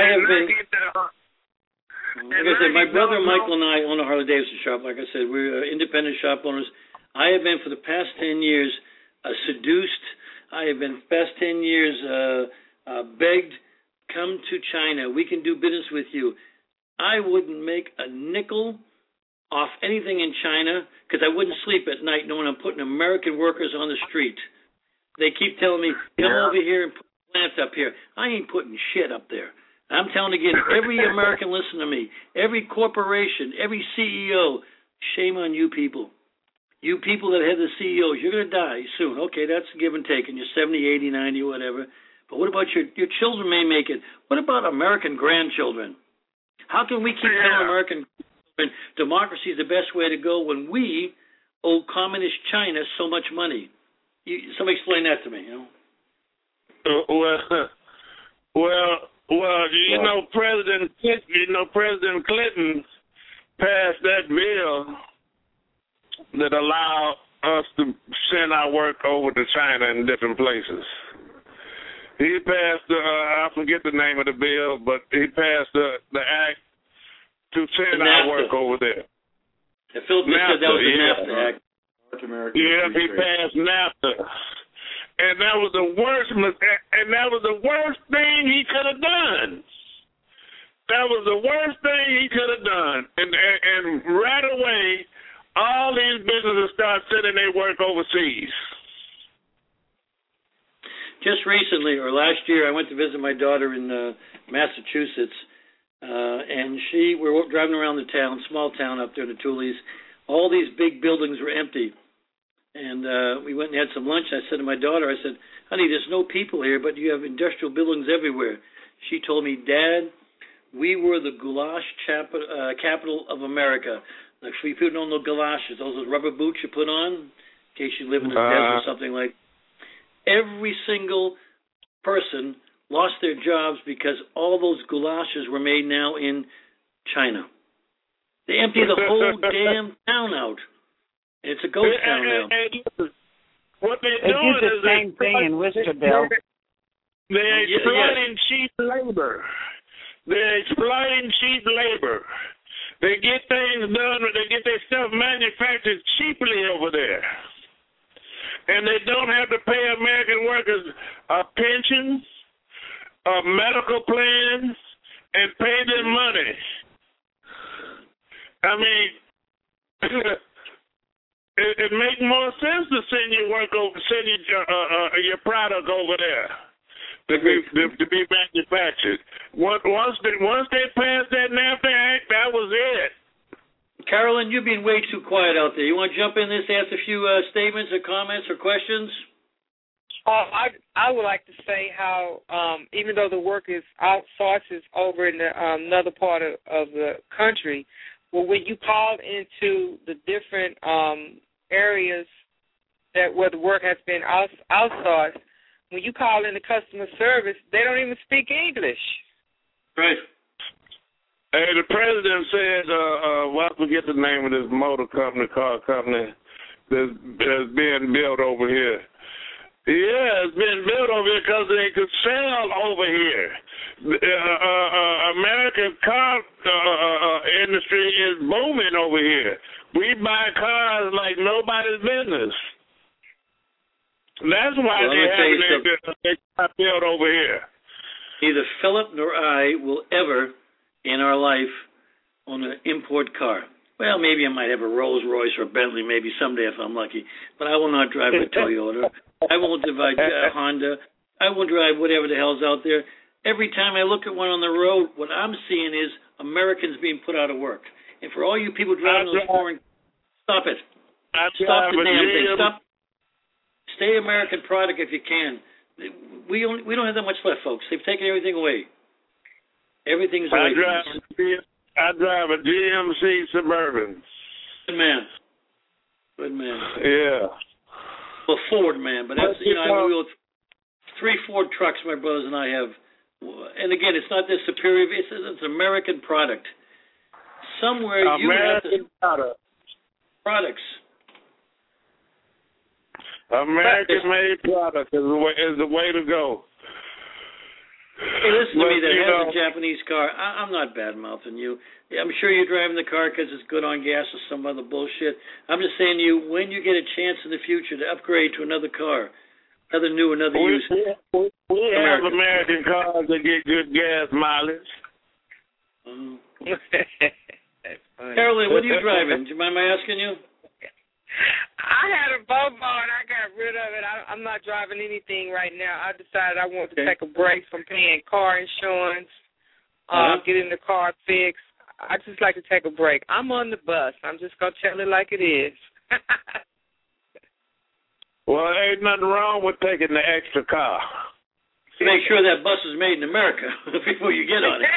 Speaker 6: have been. Like I said, my brother Michael and I own a Harley Davidson shop. Like I said, we're independent shop owners. I have been for the past 10 years seduced. I have been past 10 years begged, come to China. We can do business with you. I wouldn't make a nickel off anything in China because I wouldn't sleep at night knowing I'm putting American workers on the street. They keep telling me, come over here and put plants up here. I ain't putting shit up there. I'm telling again, every American listen to me, every corporation, every CEO, shame on you people. You people that have the CEOs, you're going to die soon. Okay, that's a give and take, and you're 70, 80, 90, whatever. But what about your children may make it? What about American grandchildren? How can we keep telling American children democracy is the best way to go when we owe communist China so much money? Somebody explain that to me, you know?
Speaker 9: Well, President Clinton passed that bill that allowed us to send our work over to China in different places. He passed I forget the name of the bill, but he passed the act to send our work over there.
Speaker 6: Philip said that was the NAFTA Act.
Speaker 9: Yeah, he passed NAFTA. And that was the worst thing he could have done. That was the worst thing he could have done. And right away, all these businesses start sending their work overseas.
Speaker 6: Just recently, or last year, I went to visit my daughter in Massachusetts, and we were driving around the town, small town up there in the Tules. All these big buildings were empty. And we went and had some lunch. I said to my daughter, I said, honey, there's no people here, but you have industrial buildings everywhere. She told me, Dad, we were the goulash capital of America. Like, for you people don't know galoshes, those rubber boots you put on in case you live in the desert or something like that. Every single person lost their jobs because all those goulashes were made now in China. They empty the whole damn town out. It's a ghost town now.
Speaker 9: What they're doing
Speaker 10: is the same thing in Worcester, Bill.
Speaker 9: They're exploiting cheap labor. They're exploiting cheap labor. They get things done, they get their stuff manufactured cheaply over there. And they don't have to pay American workers pensions, medical plans, and pay them money. I mean, it makes more sense to send your work over, send your product over there to be manufactured. Once they passed that NAFTA Act, that was it.
Speaker 6: Carolyn, you're being way too quiet out there. You want to jump in this, ask a few statements or comments or questions?
Speaker 8: I would like to say how even though the work is outsourced over in another part of the country, well, when you call into the different areas where the work has been outsourced, when you call in the customer service, they don't even speak English.
Speaker 6: Right.
Speaker 9: Hey, the president said, I forget the name of this car company that's being built over here. Yeah, it's been built over here because they could sell over here. American car industry is booming over here. We buy cars like nobody's business. That's why they got built over here.
Speaker 6: Neither Philip nor I will ever in our life own an import car. Well, maybe I might have a Rolls Royce or a Bentley, maybe someday if I'm lucky. But I will not drive a Toyota. I won't drive a Honda. I won't drive whatever the hell's out there. Every time I look at one on the road, what I'm seeing is Americans being put out of work. And for all you people driving those foreign, stop it. Stop the damn thing. Stop. Stay American product if you can. We don't have that much left, folks. They've taken everything away. Everything's away.
Speaker 9: I drive a GMC Suburban.
Speaker 6: Good man. Good man.
Speaker 9: Yeah.
Speaker 6: Well, Ford, man. But that's, I wheeled 3 Ford trucks my brothers and I have. And again, it's not this superior. It's an American product. Somewhere you have to... Products.
Speaker 9: American-made product is the way to go.
Speaker 6: Hey, listen to me that has a Japanese car. I'm not bad-mouthing you. I'm sure you're driving the car because it's good on gas or some other bullshit. I'm just saying to you, when you get a chance in the future to upgrade to another car, another new, another use.
Speaker 9: We have American cars that get good gas mileage.
Speaker 6: Carolyn, what are you driving? Do you mind my asking you?
Speaker 8: I had a Volvo and I got rid of it. I'm not driving anything right now. I decided I wanted to take a break from paying car insurance, getting the car fixed. I just like to take a break. I'm on the bus. I'm just going to tell it like it is.
Speaker 9: Well, ain't nothing wrong with taking the extra car.
Speaker 6: Make sure that bus is made in America before you get on it.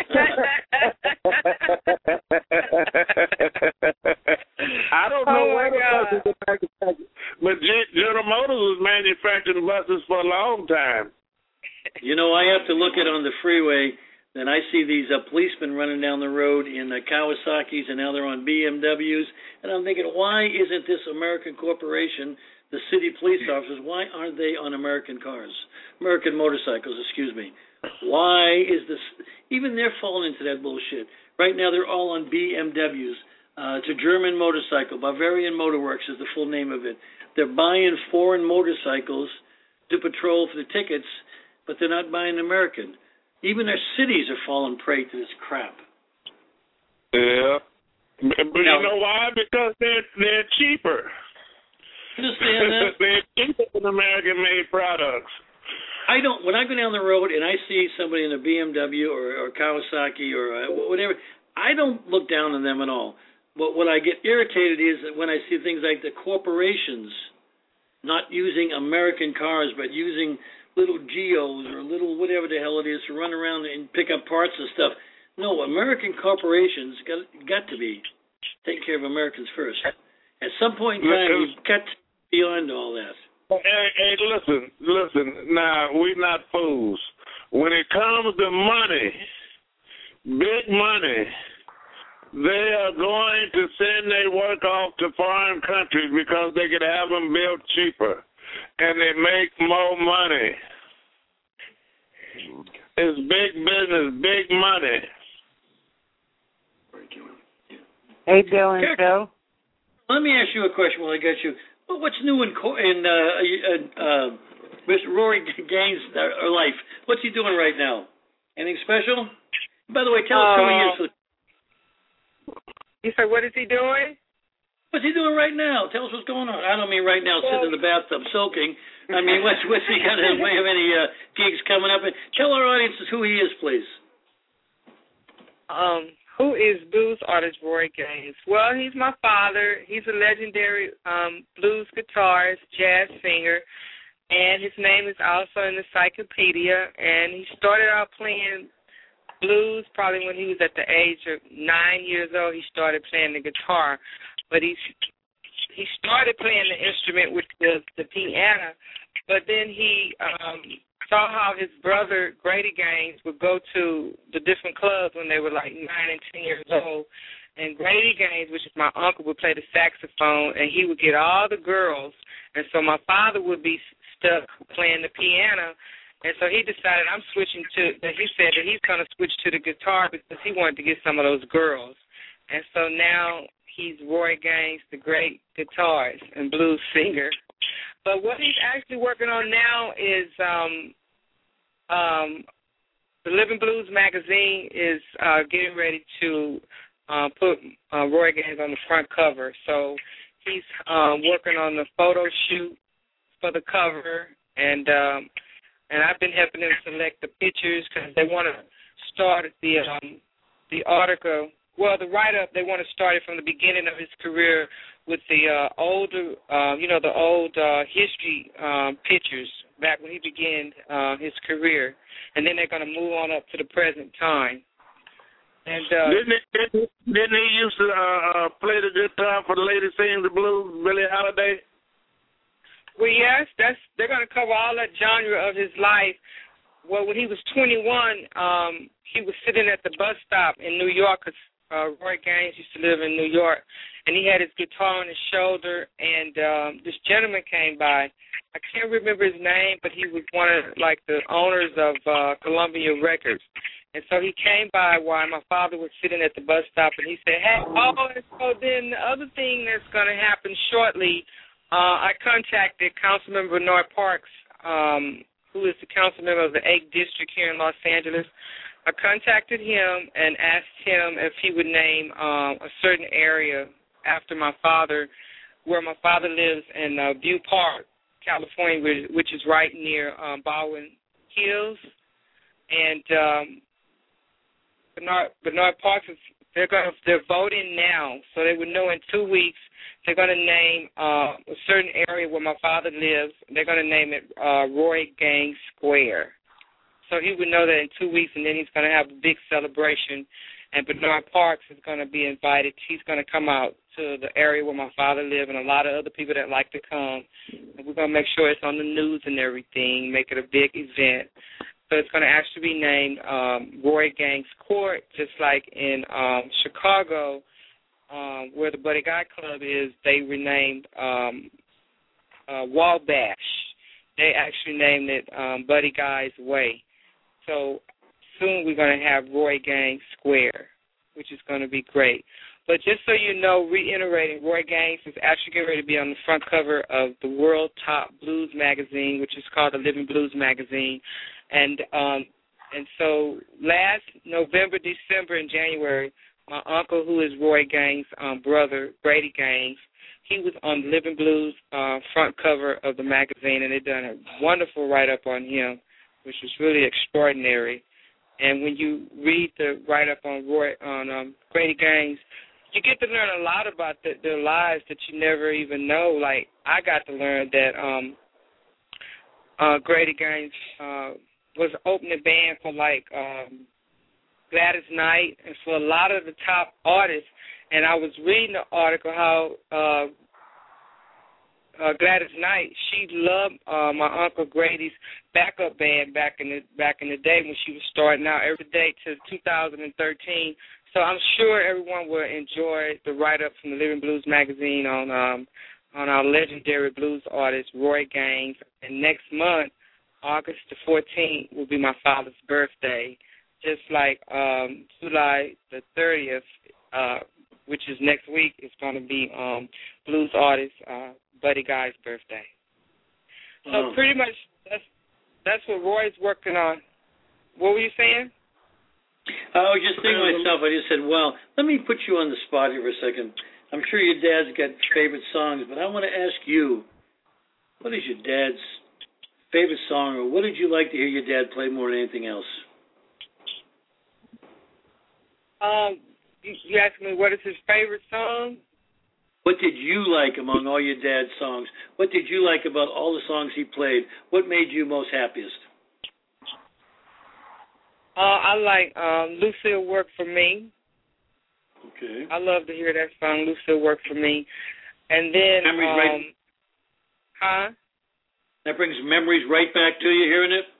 Speaker 9: I don't know where the buses are manufactured, but General Motors was manufacturing buses for a long time.
Speaker 6: You know, I have to look at on the freeway, and I see these policemen running down the road in Kawasaki's, and now they're on BMWs, and I'm thinking, why isn't this American corporation, the city police officers, why aren't they on American cars? American motorcycles, excuse me. Why is this? Even they're falling into that bullshit. Right now they're all on BMWs. It's a German motorcycle. Bavarian Motorworks is the full name of it. They're buying foreign motorcycles to patrol for the tickets, but they're not buying American. Even their cities are falling prey to this crap.
Speaker 9: Yeah. But you know why? Because they're cheaper.
Speaker 6: Understand that?
Speaker 9: They're cheaper than American-made products.
Speaker 6: When I go down the road and I see somebody in a BMW or Kawasaki or whatever, I don't look down on them at all. But what I get irritated is that when I see things like the corporations not using American cars but using little Geos or little whatever the hell it is to run around and pick up parts and stuff. No, American corporations got to be taking care of Americans first. At some point in time, you've got to be beyond all that.
Speaker 9: Hey, listen. Now, we're not fools. When it comes to money, big money, they are going to send their work off to foreign countries because they could have them built cheaper, and they make more money. It's big business, big money.
Speaker 10: Hey, Bill and Phil.
Speaker 6: Let me ask you a question while I got you. What's new in Mr. Rory Gaines' life? What's he doing right now? Anything special? By the way, tell us who he is.
Speaker 8: You said, what is he doing?
Speaker 6: What's he doing right now? Tell us what's going on. I don't mean right now sitting in the bathtub soaking. I mean, what's he got in the way of any gigs coming up? And tell our audiences who he is, please.
Speaker 8: Who is blues artist Rory Gaines? Well, he's my father. He's a legendary blues guitarist, jazz singer, and his name is also in the encyclopedia. And he started out playing blues probably when he was at the age of 9 years old. He started playing the guitar, but he started playing the instrument, which was the piano. But then he saw how his brother, Grady Gaines, would go to the different clubs when they were like 9 and 10 years old. And Grady Gaines, which is my uncle, would play the saxophone, and he would get all the girls. And so my father would be stuck playing the piano. And so he decided he said that he's going to switch to the guitar because he wanted to get some of those girls. And so now he's Rory Gaines, the great guitarist and blues singer. But what he's actually working on now is the Living Blues magazine is getting ready to put Rory Gaines on the front cover. So he's working on the photo shoot for the cover, and I've been helping them select the pictures because they want to start the article. Well, the write-up, they want to start it from the beginning of his career with the older, the old history pictures back when he began his career, and then they're going to move on up to the present time. And
Speaker 9: didn't he used to play the guitar for the Lady Sings the Blues, Billie Holiday?
Speaker 8: Well, yes, they're going to cover all that genre of his life. Well, when he was 21, he was sitting at the bus stop in New York because Roy Gaines used to live in New York, and he had his guitar on his shoulder, and this gentleman came by, I can't remember his name, but he was one of like the owners of Columbia Records. And so he came by while my father was sitting at the bus stop, and he said, "Hey, and so then the other thing that's going to happen shortly, I contacted Councilmember Bernard Parks, who is the council member of the 8th District here in Los Angeles. I contacted him and asked him if he would name a certain area after my father, where my father lives in View Park, California, which is right near Baldwin Hills. And Bernard Parks, they're voting now, so they would know in 2 weeks they're going to name a certain area where my father lives. They're going to name it Roy Gang Square. So he would know that in 2 weeks, and then he's going to have a big celebration. And Bernard Parks is going to be invited. He's going to come out to the area where my father lives, and a lot of other people that like to come. And we're going to make sure it's on the news and everything, make it a big event. So it's going to actually be named Roy Gangs Court, just like in Chicago, where the Buddy Guy Club is. They renamed Wabash. They actually named it Buddy Guy's Way. So soon we're going to have Roy Gangs Square, which is going to be great. But just so you know, reiterating, Roy Gangs is actually getting ready to be on the front cover of the World Top Blues magazine, which is called the Living Blues magazine. And so last November, December, and January, my uncle, who is Roy Gangs' brother, Brady Gangs, he was on the Living Blues front cover of the magazine, and they done a wonderful write-up on him, which was really extraordinary. And when you read the write-up on Brady Gangs, you get to learn a lot about their lives that you never even know. Like, I got to learn that Grady Gangs was opening band for like Gladys Knight and for a lot of the top artists. And I was reading the article how Gladys Knight, she loved my Uncle Grady's backup band back in the day when she was starting out every day to 2013. So I'm sure everyone will enjoy the write-up from the Living Blues magazine on our legendary blues artist Roy Gangs. And next month, August the 14th, will be my father's birthday, just like July the 30th, which is next week, is going to be blues artist Buddy Guy's birthday. So pretty much that's what Roy's working on. What were you saying?
Speaker 6: I was just thinking to myself, I just said, well, let me put you on the spot here for a second. I'm sure your dad's got favorite songs, but I want to ask you, what is your dad's favorite song, or what did you like to hear your dad play more than anything else?
Speaker 8: You asked me what is his favorite song?
Speaker 6: What did you like among all your dad's songs? What did you like about all the songs he played? What made you most happiest?
Speaker 8: I like Lucille Work For Me.
Speaker 6: Okay.
Speaker 8: I love to hear that song, Lucille Work For Me. And then,
Speaker 6: that brings memories right back to you, hearing it?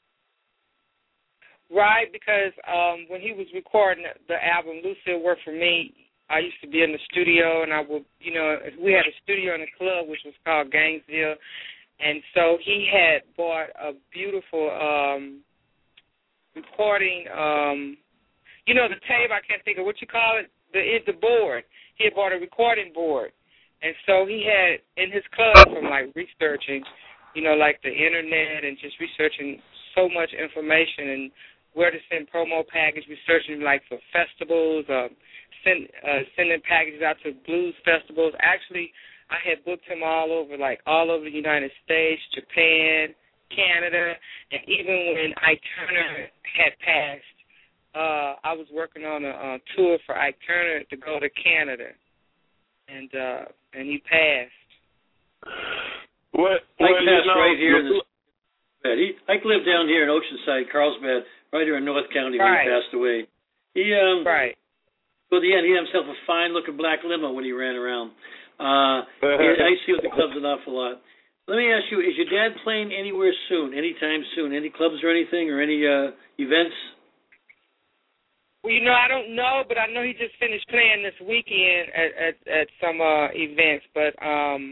Speaker 8: Right, because when he was recording the album, Lucille Work For Me, I used to be in the studio, and I would, we had a studio in the club, which was called Gainesville. And so he had bought a beautiful recording, the tape, I can't think of what you call it, the board. He had bought a recording board. And so he had in his club from like researching, like the internet and just researching so much information and where to send promo package, researching like for festivals, sending packages out to blues festivals. Actually, I had booked him all over the United States, Japan, Canada, and even when Ike Turner had passed, I was working on a tour for Ike Turner to go to Canada, and he passed.
Speaker 6: Ike passed right here in the Ike lived down here in Oceanside, Carlsbad, right here in North County when he passed away. He Well, he had himself a fine-looking black limo when he ran around. I see with the clubs an awful lot. Let me ask you, is your dad playing anywhere soon, anytime soon? Any clubs or anything, or any events?
Speaker 8: Well, I don't know, but I know he just finished playing this weekend at some events. But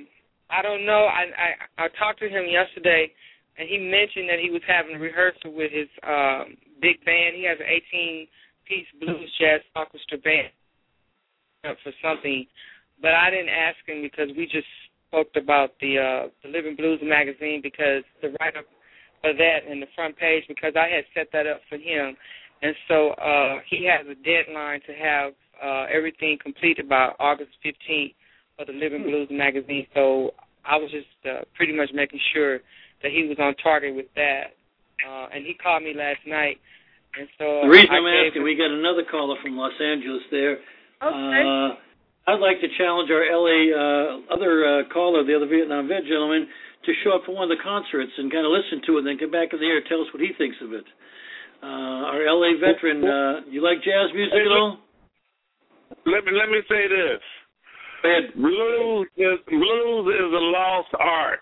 Speaker 8: I don't know. I talked to him yesterday, and he mentioned that he was having a rehearsal with his big band. He has an 18-piece blues jazz orchestra band for something, but I didn't ask him because we just spoke about the Living Blues magazine, because the write-up for that in the front page, because I had set that up for him, and so he has a deadline to have everything completed by August 15th for the Living Blues magazine. So I was just pretty much making sure that he was on target with that, and he called me last night. And so
Speaker 6: the reason I'm asking, we got another caller from Los Angeles there.
Speaker 8: Okay.
Speaker 6: I'd like to challenge our LA other caller, the other Vietnam vet gentleman, to show up for one of the concerts and kind of listen to it, and then come back in the air and tell us what he thinks of it. Our LA veteran, you like jazz music at all?
Speaker 9: Let me say this. Blues is a lost art.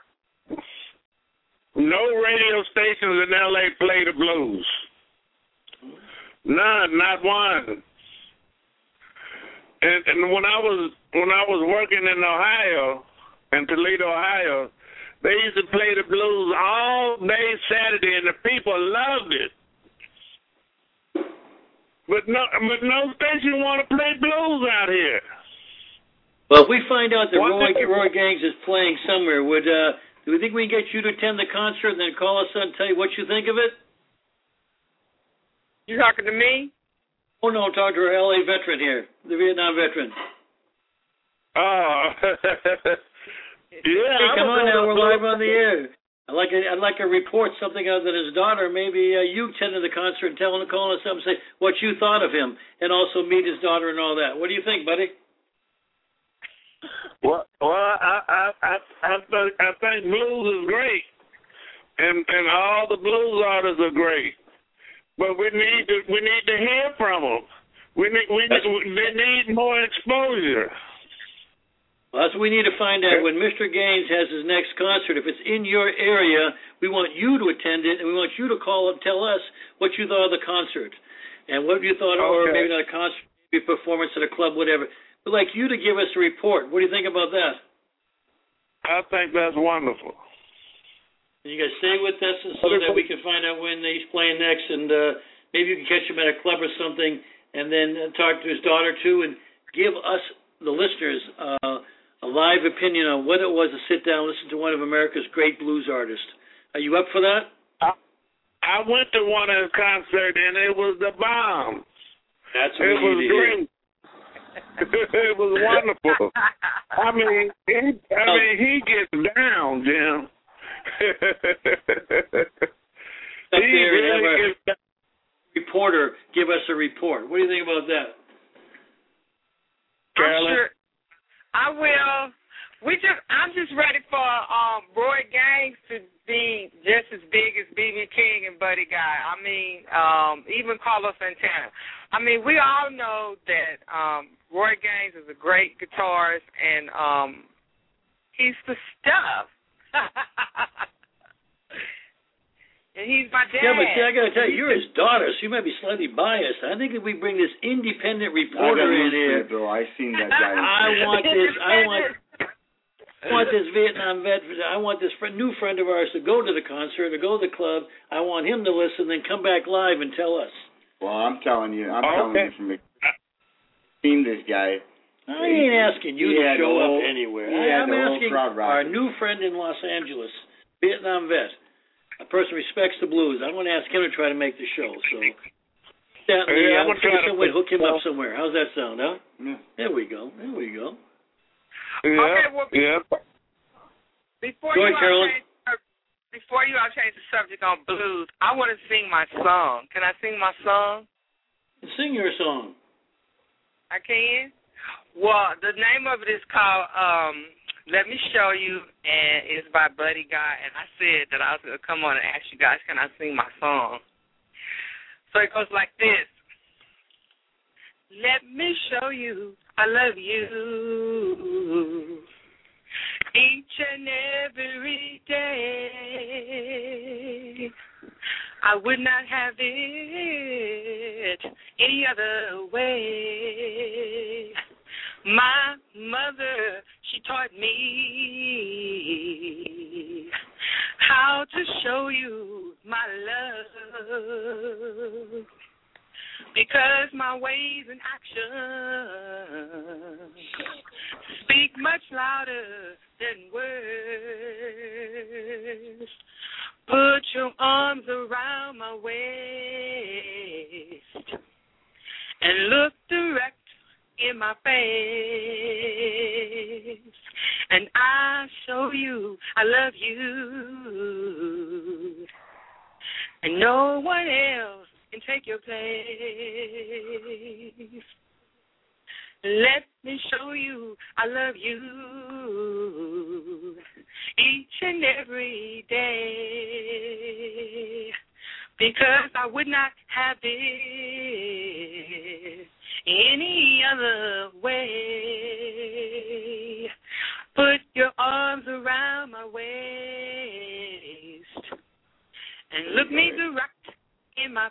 Speaker 9: No radio stations in LA play the blues. None, not one. And when I was working in Ohio, in Toledo, Ohio, they used to play the blues all day Saturday, and the people loved it. But no station want to play blues out here.
Speaker 6: Well, if we find out that Roy Gangs is playing somewhere, do we think we can get you to attend the concert and then call us and tell you what you think of it?
Speaker 8: You talking to me?
Speaker 6: Oh, no, I'm talking to our LA veteran here, the Vietnam veteran.
Speaker 9: Oh. Yeah.
Speaker 6: Hey, come on now, we're live on the air. I'd like a report, something other than his daughter. Maybe you attended the concert and call us up and say what you thought of him, and also meet his daughter and all that. What do you think, buddy?
Speaker 9: Well, I think blues is great, and all the blues artists are great. But we need to hear from them. They need more exposure.
Speaker 6: Well, that's what we need to find out. When Mr. Gaines has his next concert, if it's in your area, we want you to attend it, and we want you to call and tell us what you thought of the concert, and what you thought, or maybe not a concert, maybe a performance at a club, whatever. We'd like you to give us a report. What do you think about that?
Speaker 9: I think that's wonderful.
Speaker 6: You guys stay with us so that we can find out when he's playing next, and maybe you can catch him at a club or something, and then talk to his daughter too, and give us, the listeners, a live opinion on what it was to sit down and listen to one of America's great blues artists. Are you up for that?
Speaker 9: I went to one of his concerts, and it was the bomb.
Speaker 6: That's what we need to hear.
Speaker 9: It was wonderful. I mean, he gets down, Jim.
Speaker 6: Up there and have a reporter give us a report. What do you think about that?
Speaker 8: I'm sure I will. I'm just ready for Roy Gangs to be just as big as B.B. King and Buddy Guy. I mean, even Carlos Santana. I mean, we all know that Roy Gangs is a great guitarist, and he's the stuff. And he's my dad.
Speaker 6: Yeah, but see, I got to tell you, you're his daughter, so you might be slightly biased. I think if we bring this independent reporter in here,
Speaker 7: Bill, I've seen that guy.
Speaker 6: I want this Vietnam vet. I want this new friend of ours to go to the concert or go to the club. I want him to listen, then come back live and tell us.
Speaker 7: Well, I'm telling you from seen this guy.
Speaker 6: I ain't asking you to show up anywhere. I'm asking our new friend in Los Angeles, Vietnam vet. A person respects the blues. I want to ask him to try to make the show. So, we'll hook him up somewhere. How's that sound, huh?
Speaker 7: Yeah.
Speaker 6: There we go.
Speaker 9: Yeah.
Speaker 8: Okay, well, before you all change the subject on blues, I want to sing my song. Can I sing my song?
Speaker 6: Sing your song.
Speaker 8: I can? Well, the name of it is called Let Me Show You, and it's by Buddy Guy, and I said that I was going to come on and ask you guys, can I sing my song? So it goes like this. Let me show you I love you each and every day. I would not have it any other way. My mother, she taught me how to show you my love, because my ways and actions speak much louder than words. Put your arms around my waist and look direct in my face, and I show you I love you, and no one else can take your place. Let me show you I love you each and every day, because I would not have it any other way. Put your arms around my waist and look me direct in my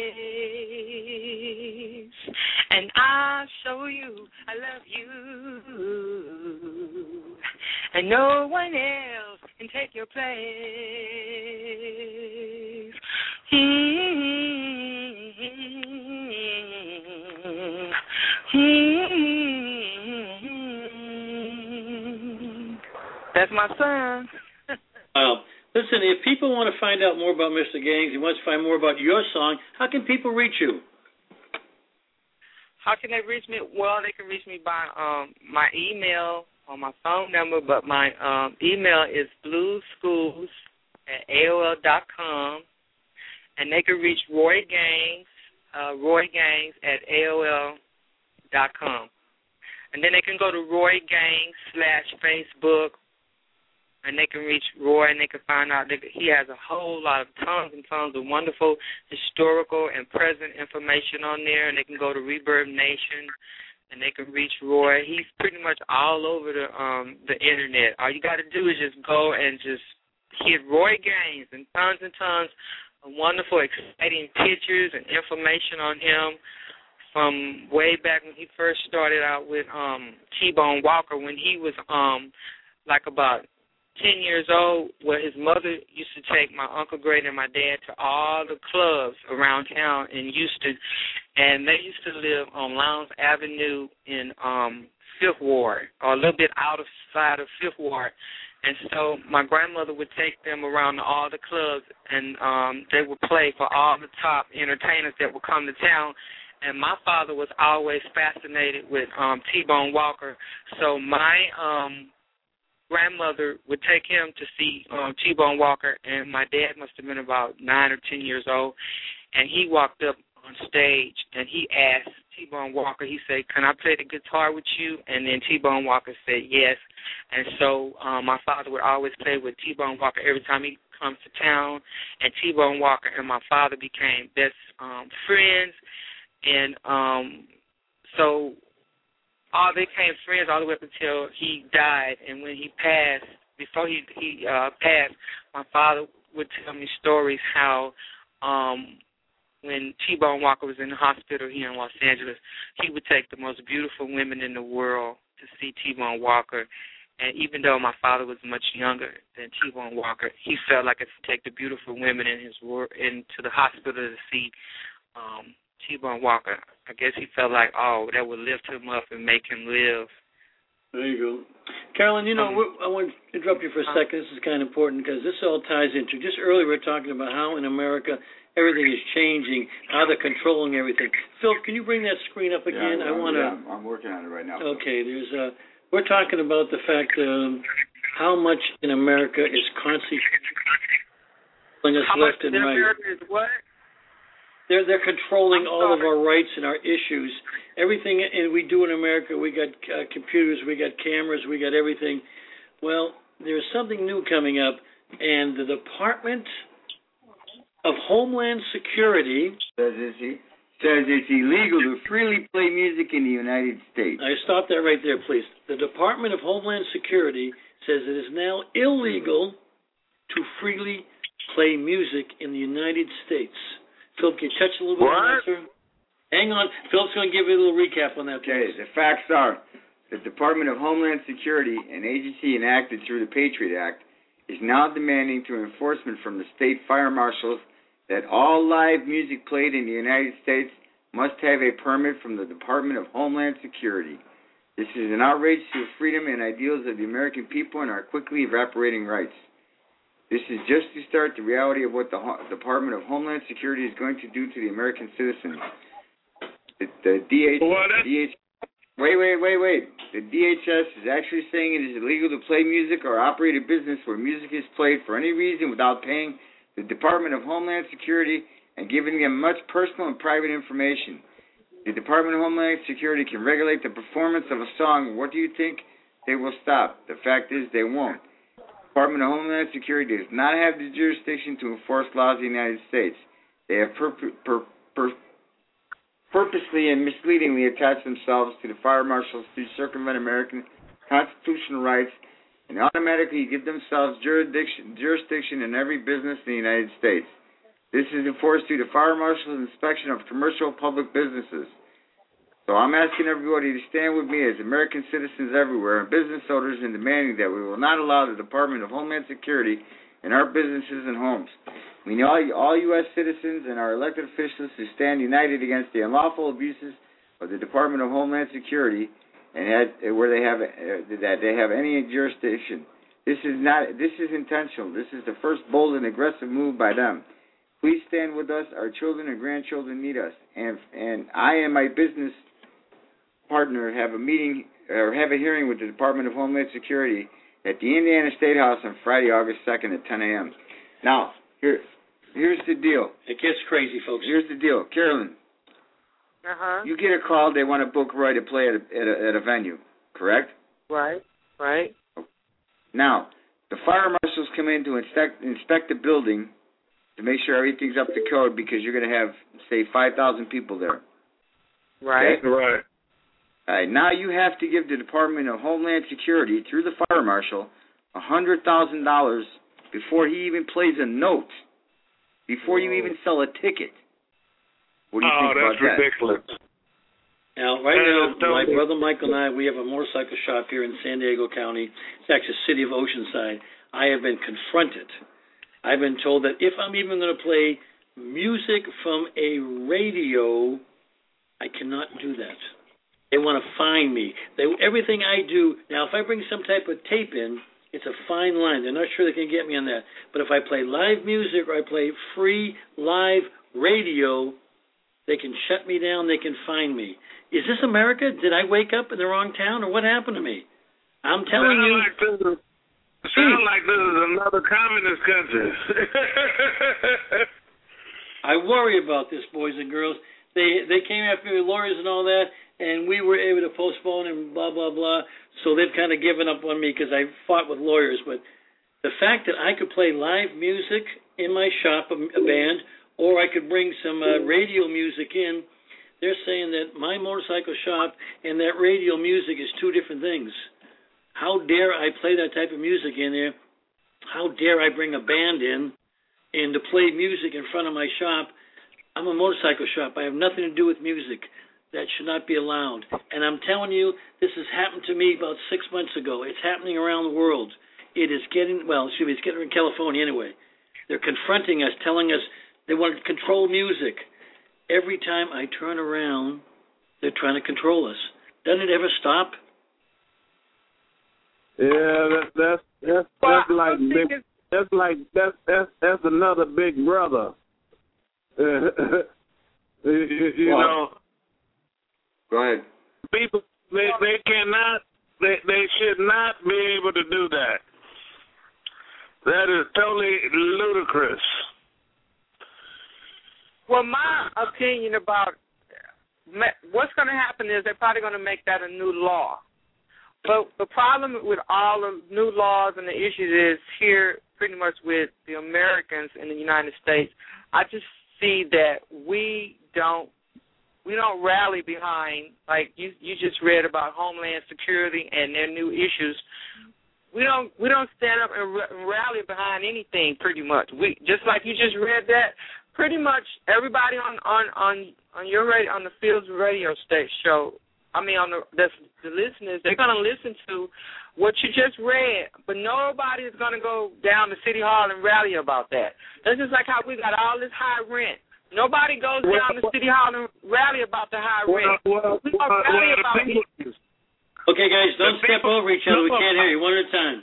Speaker 8: face, and I'll show you I love you, and no one else can take your place. That's my son.
Speaker 6: Wow. Listen, if people want to find out more about Mr. Gaines and want to find more about your song, how can people reach you?
Speaker 8: How can they reach me? Well, they can reach me by my email or my phone number, but my email is blueschools@aol.com, and they can reach Roy Gaines @aol.com. And then they can go to Roy Gaines /Facebook, and they can reach Roy, and they can find out that he has a whole lot of tons and tons of wonderful historical and present information on there, and they can go to Reverb Nation, and they can reach Roy. He's pretty much all over the internet. All you got to do is just go and just hit Roy Gaines, and tons of wonderful, exciting pictures and information on him from way back when he first started out with T-Bone Walker, when he was like about 10 years old, where his mother used to take my Uncle Grady and my dad to all the clubs around town in Houston, and they used to live on Lowndes Avenue in Fifth Ward, or a little bit outside of Fifth Ward. And so my grandmother would take them around to all the clubs, and they would play for all the top entertainers that would come to town. And my father was always fascinated with T-Bone Walker, so my grandmother would take him to see T-Bone Walker, and my dad must have been about 9 or 10 years old, and he walked up on stage, and he asked T-Bone Walker, he said, "Can I play the guitar with you?" And then T-Bone Walker said yes, and so my father would always play with T-Bone Walker every time he comes to town, and T-Bone Walker and my father became best friends, and so they became friends all the way up until he died. And when he passed, before he passed, my father would tell me stories how when T-Bone Walker was in the hospital here in Los Angeles, he would take the most beautiful women in the world to see T-Bone Walker. And even though my father was much younger than T-Bone Walker, he felt like it to take the beautiful women into the hospital to see T-Bone Walker. I guess he felt like, that would lift him up and make him live.
Speaker 6: There you go. Carolyn, I want to interrupt you for a second. This is kind of important because this all ties into, just earlier we were talking about how in America everything is changing, how they're controlling everything. Phil, can you bring that screen up again?
Speaker 7: I'm working on it right now.
Speaker 6: Okay, we're talking about the fact how much in America is constantly pulling us left and right.
Speaker 8: America is what?
Speaker 6: They're controlling all of our rights and our issues. Everything we do in America, we got computers, we got cameras, we got everything. Well, there's something new coming up, and the Department of Homeland Security
Speaker 7: says it's illegal to freely play music in the United States.
Speaker 6: I stop that right there, please. The Department of Homeland Security says it is now illegal to freely play music in the United States. Phil, can you touch a little bit on that, sir? Hang on. Phil's going to give you a little recap on that.
Speaker 7: Okay, the facts are the Department of Homeland Security, an agency enacted through the Patriot Act, is now demanding through enforcement from the state fire marshals that all live music played in the United States must have a permit from the Department of Homeland Security. This is an outrage to the freedom and ideals of the American people and our quickly evaporating rights. This is just to start the reality of what the Department of Homeland Security is going to do to the American citizens. The DHS is actually saying it is illegal to play music or operate a business where music is played for any reason without paying the Department of Homeland Security and giving them much personal and private information. The Department of Homeland Security can regulate the performance of a song. What do you think? They will stop. The fact is they won't. The Department of Homeland Security does not have the jurisdiction to enforce laws in the United States. They have purposely and misleadingly attached themselves to the fire marshals to circumvent American constitutional rights and automatically give themselves jurisdiction in every business in the United States. This is enforced through the fire marshal's inspection of commercial public businesses. So I'm asking everybody to stand with me as American citizens everywhere and business owners in demanding that we will not allow the Department of Homeland Security in our businesses and homes. We need all U.S. citizens and our elected officials to stand united against the unlawful abuses of the Department of Homeland Security and where they have any jurisdiction. This is intentional. This is the first bold and aggressive move by them. Please stand with us. Our children and grandchildren need us. And I and my business partner have a hearing with the Department of Homeland Security at the Indiana State House on Friday, August 2nd at 10 a.m. Now, here's the deal.
Speaker 6: It gets crazy, folks.
Speaker 7: Here's the deal. Carolyn, you get a call, they want to book Roy to play at a venue, correct?
Speaker 8: Right.
Speaker 7: Now, the fire marshals come in to inspect the building to make sure everything's up to code because you're going to have, say, 5,000 people there.
Speaker 8: Right.
Speaker 7: Okay? Right. All right. Now you have to give the Department of Homeland Security, through the fire marshal, $100,000 before he even plays a note, before you even sell a ticket. What do you think about that?
Speaker 9: Oh, that's ridiculous.
Speaker 6: Now, now, my brother Michael and I, we have a motorcycle shop here in San Diego County. It's actually the city of Oceanside. I have been confronted. I've been told that if I'm even going to play music from a radio, I cannot do that. They want to fine me. Everything I do, now if I bring some type of tape in, it's a fine line. They're not sure they can get me on that. But if I play live music or I play free live radio, they can shut me down, they can fine me. Is this America? Did I wake up in the wrong town, or what happened to me? I'm telling you.
Speaker 9: Sound like this is another communist country.
Speaker 6: I worry about this, boys and girls. They came after me with lawyers and all that, and we were able to postpone and blah, blah, blah. So they've kind of given up on me because I fought with lawyers. But the fact that I could play live music in my shop, a band, or I could bring some radio music in, they're saying that my motorcycle shop and that radio music is two different things. How dare I play that type of music in there? How dare I bring a band in and to play music in front of my shop? I'm a motorcycle shop. I have nothing to do with music. That should not be allowed. And I'm telling you, this has happened to me about 6 months ago. It's happening around the world. It's getting in California anyway. They're confronting us, telling us they want to control music. Every time I turn around, they're trying to control us. Doesn't it ever stop?
Speaker 9: Yeah, that's another big brother. you know.
Speaker 7: Go ahead.
Speaker 9: People, they should not be able to do that. That is totally ludicrous.
Speaker 8: Well, my opinion about what's going to happen is they're probably going to make that a new law. But the problem with all the new laws and the issues is here pretty much with the Americans in the United States. I just see that we don't rally behind, like you just read about Homeland Security and their new issues. We don't stand up and rally behind anything pretty much. We just like you just read that. Pretty much everybody on your radio, on the Fields radio state show the listeners, they're going to listen to what you just read, but nobody is going to go down to City Hall and rally about that. That's just like how we got all this high rent. Nobody goes down to City Hall and rally about the high rent. We don't rally about issues.
Speaker 6: Okay, guys, don't step over each other. We can't hear you. One at a time.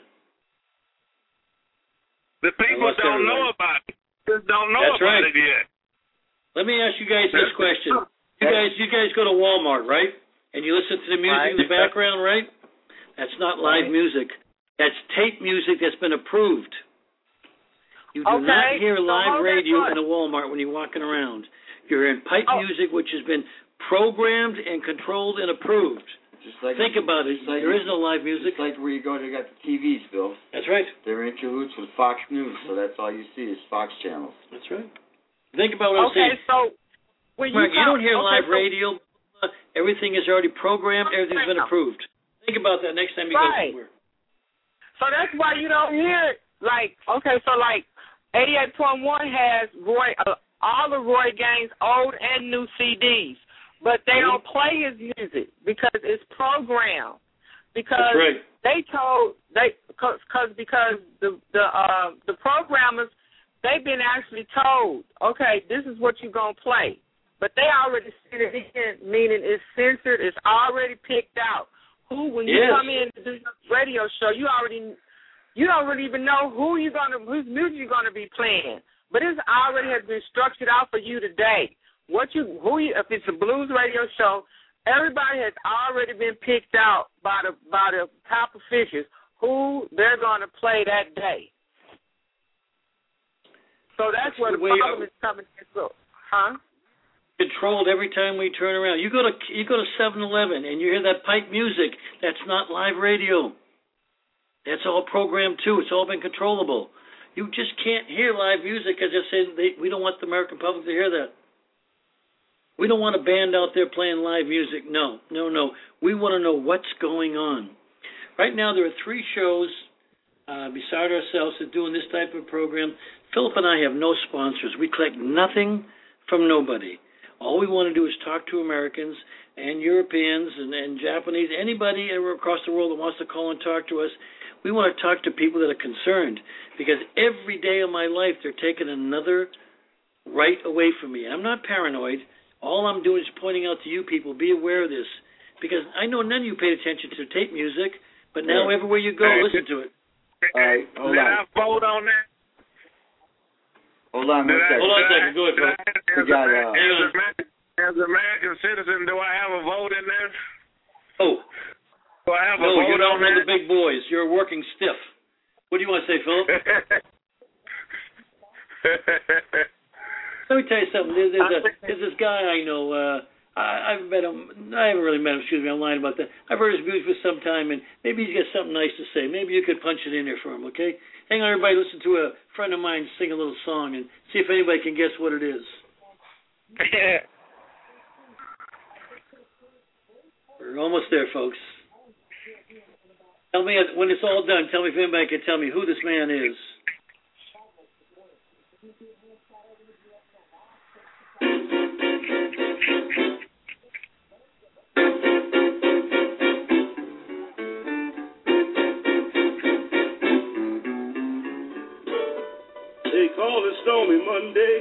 Speaker 9: The people don't know about it. Just don't know about it yet.
Speaker 6: Let me ask you guys this question. You guys go to Walmart, right? And you listen to the music in the background, right? That's not live music. That's tape music that's been approved. You do not hear live radio in a Walmart when you're walking around. You're in pipe music, which has been programmed and controlled and approved. Think about it. There is no live music.
Speaker 7: It's like where you go, they got the TVs, Bill.
Speaker 6: That's right.
Speaker 7: They're in cahoots with Fox News, so that's all you see is Fox channels.
Speaker 6: That's right. Think about what I'm saying.
Speaker 8: So when
Speaker 6: you don't hear live radio. Everything is already programmed. Everything's been approved. Think about that next time you go somewhere.
Speaker 8: So that's why you don't hear it. Like 88.1 has Roy, all the Roy Gaines old and new CDs, but they don't play his music because it's programmed. Because because the programmers, they've been actually told, okay, this is what you're gonna play. But they already sent it in, meaning it's censored, it's already picked out. When you come in to do your radio show, you don't really even know whose music you're gonna be playing. But it already has been structured out for you today. If it's a blues radio show, everybody has already been picked out by the top officials who they're gonna play that day. So that's where the problem is coming in.
Speaker 6: Controlled every time we turn around. You go to 7-Eleven and you hear that pipe music. That's not live radio. That's all programmed too. It's all been controllable. You just can't hear live music because they're saying we don't want the American public to hear that. We don't want a band out there playing live music. No. We want to know what's going on. Right now there are 3 shows beside ourselves that are doing this type of program. Philip and I have no sponsors. We collect nothing from nobody. All we want to do is talk to Americans and Europeans and Japanese, anybody across the world that wants to call and talk to us. We want to talk to people that are concerned because every day of my life they're taking another right away from me. I'm not paranoid. All I'm doing is pointing out to you people, be aware of this because I know none of you paid attention to tape music, but now everywhere you go, listen to it.
Speaker 7: All right, hold on.
Speaker 9: Did I vote on that?
Speaker 7: Hold on a second.
Speaker 6: Go ahead,
Speaker 9: As an American citizen, do I have a vote in there?
Speaker 6: Oh.
Speaker 9: Do I have a vote
Speaker 6: you're not
Speaker 9: on
Speaker 6: one
Speaker 9: that?
Speaker 6: of the big boys. You're a working stiff. What do you want to say, Philip? Let me tell you something. There's this guy I know. I've met him. I haven't really met him. Excuse me, I'm lying about that. I've heard his music for some time, and maybe he's got something nice to say. Maybe you could punch it in there for him, okay? Hang on, everybody. Listen to a friend of mine sing a little song and see if anybody can guess what it is. We're almost there, folks. Tell me when it's all done. Tell me if anybody can tell me who this man is.
Speaker 11: They call it Stormy Monday,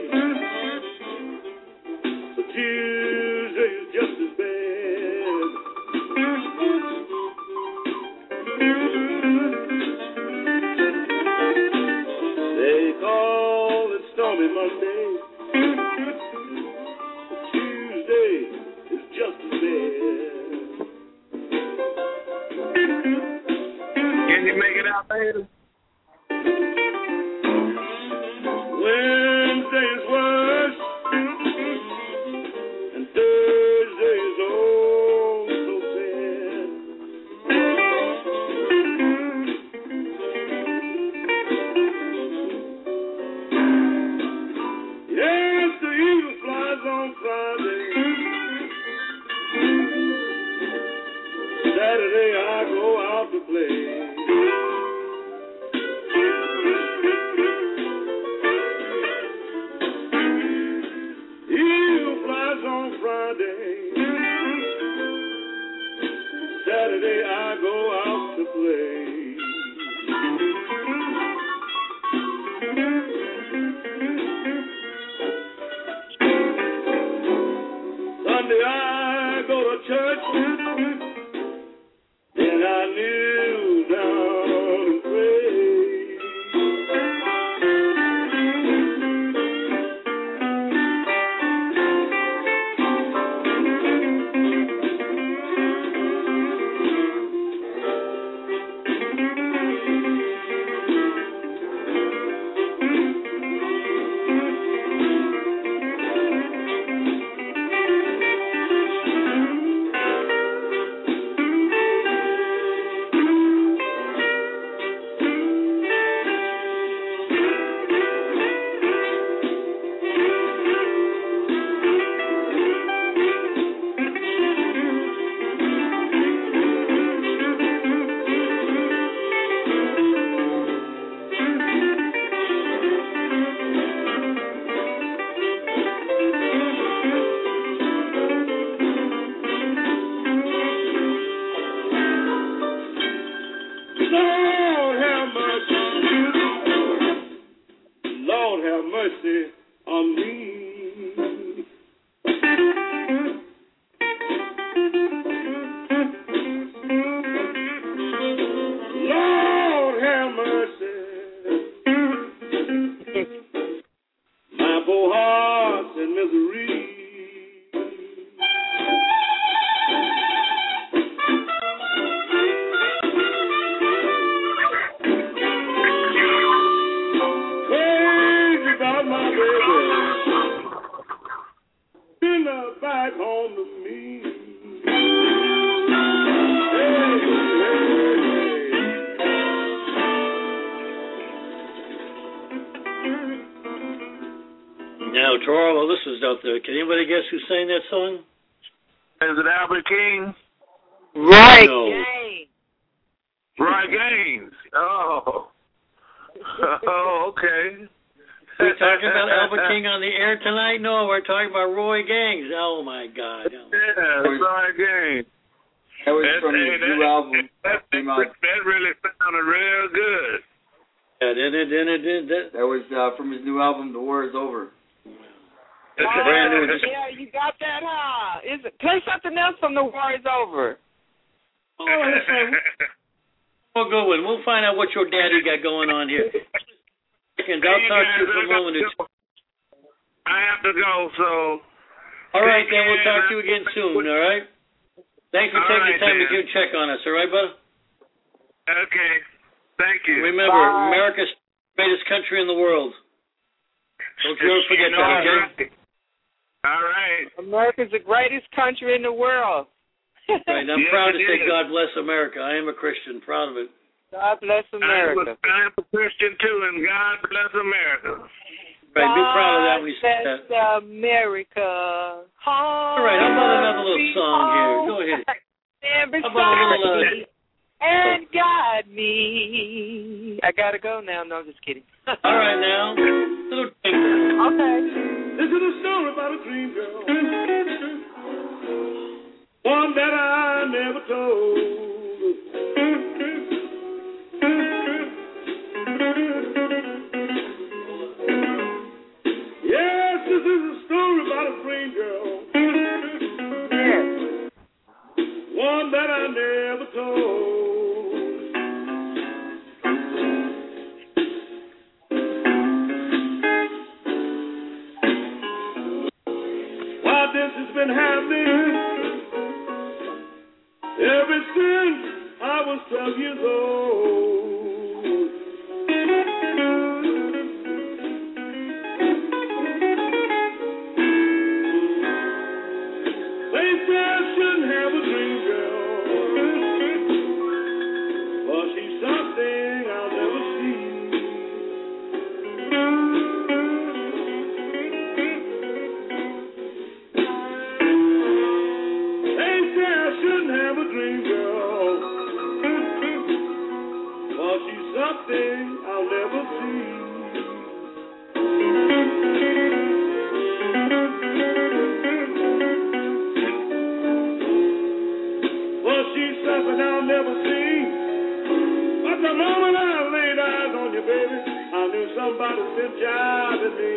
Speaker 11: but Tuesday is just as bad. They call it Stormy Monday, but Tuesday is just as bad.
Speaker 9: Can you make it out later?
Speaker 11: Wednesday is worse, and Thursday is oh so sad. Yes, the eagle flies on Friday. Saturday I go out to play. play. Sunday I go to church, then I kneel down and pray. Lord have mercy on me. Lord have mercy. My poor heart's in misery. Back home to me.
Speaker 6: Now, to all our listeners out there, can anybody guess who sang that song?
Speaker 9: Is it Albert King?
Speaker 8: Roy
Speaker 6: Gaines.
Speaker 9: Roy Gaines. Oh. Oh, okay.
Speaker 6: We're talking about Albert King on the air tonight? No, we're talking about Roy Gaines. Oh, my God.
Speaker 9: Yeah, Roy Gaines.
Speaker 7: That was from his new album.
Speaker 9: That really sounded real good.
Speaker 6: Yeah, did.
Speaker 7: That was from his new album, The War Is Over.
Speaker 6: Brand new.
Speaker 8: Yeah, you got that, huh? Play something else from The War Is Over.
Speaker 6: Oh, that's right. Oh, good one. We'll find out what your daddy got going on here. I'll talk to you for a moment or two.
Speaker 9: I have to go, so.
Speaker 6: All right, then. We'll talk to you again soon, all right? Thanks for taking the time to give check on us, all right, bud?
Speaker 9: Okay. Thank you.
Speaker 6: Remember, America's the greatest country in the world. Don't you ever forget that, okay?
Speaker 9: All right.
Speaker 8: America's the greatest country in the world.
Speaker 6: Right, and I'm proud to say God bless America. I am a Christian, proud of it.
Speaker 8: God bless America.
Speaker 9: I'm a Christian too, and God bless America.
Speaker 6: Right, be proud of that when you say that.
Speaker 8: God bless America.
Speaker 6: All right, how about another little song here? Go ahead.
Speaker 8: Stand
Speaker 6: How about a little...
Speaker 8: beside me and guide me. I gotta go now. No, I'm just kidding.
Speaker 6: All right, now. Little jingle.
Speaker 8: Okay.
Speaker 11: This is a story about a dream girl. One that I never told. Yes, this is a story about a dream girl. One that I never told. Why this has been happening ever since I was 12 years old. They say I shouldn't have a dream girl, but she's something I'll never see. They say I shouldn't have a dream girl, but she's something I'll never see. But she's something I'll never see. you, baby, I knew somebody still jiving me.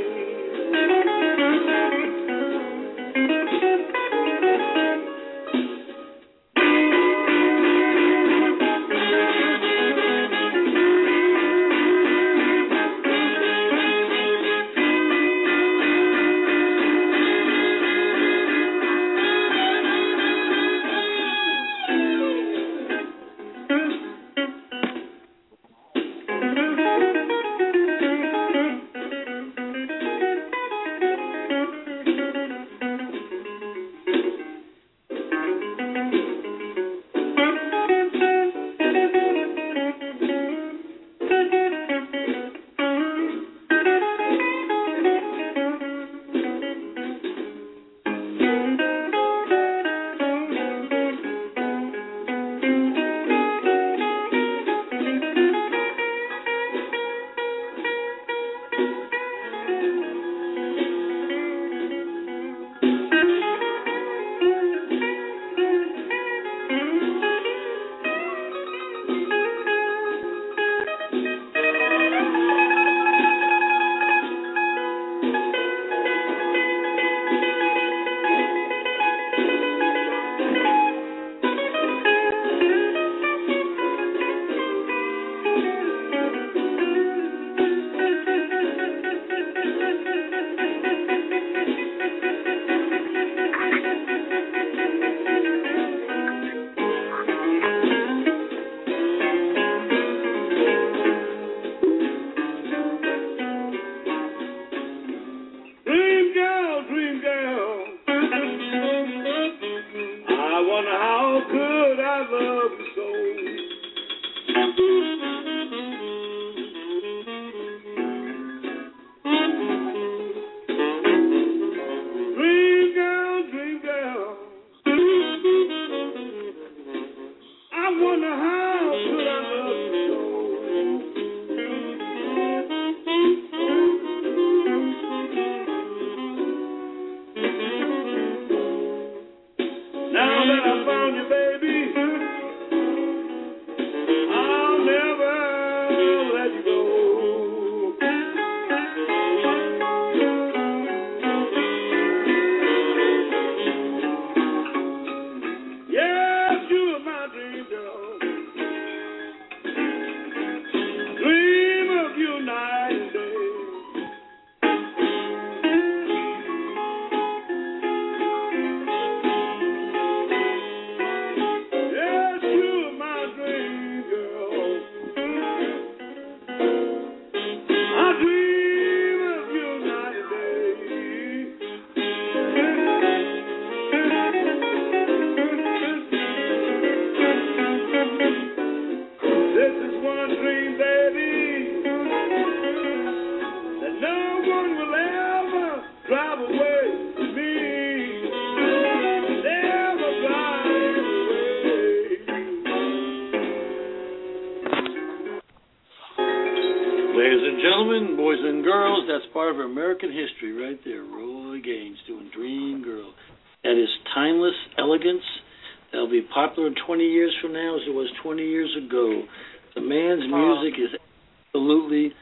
Speaker 6: Ladies and gentlemen, boys and girls, that's part of American history right there. Roy Gaines doing Dream Girl. That is timeless elegance. That'll be popular 20 years from now as it was 20 years ago. The man's music is absolutely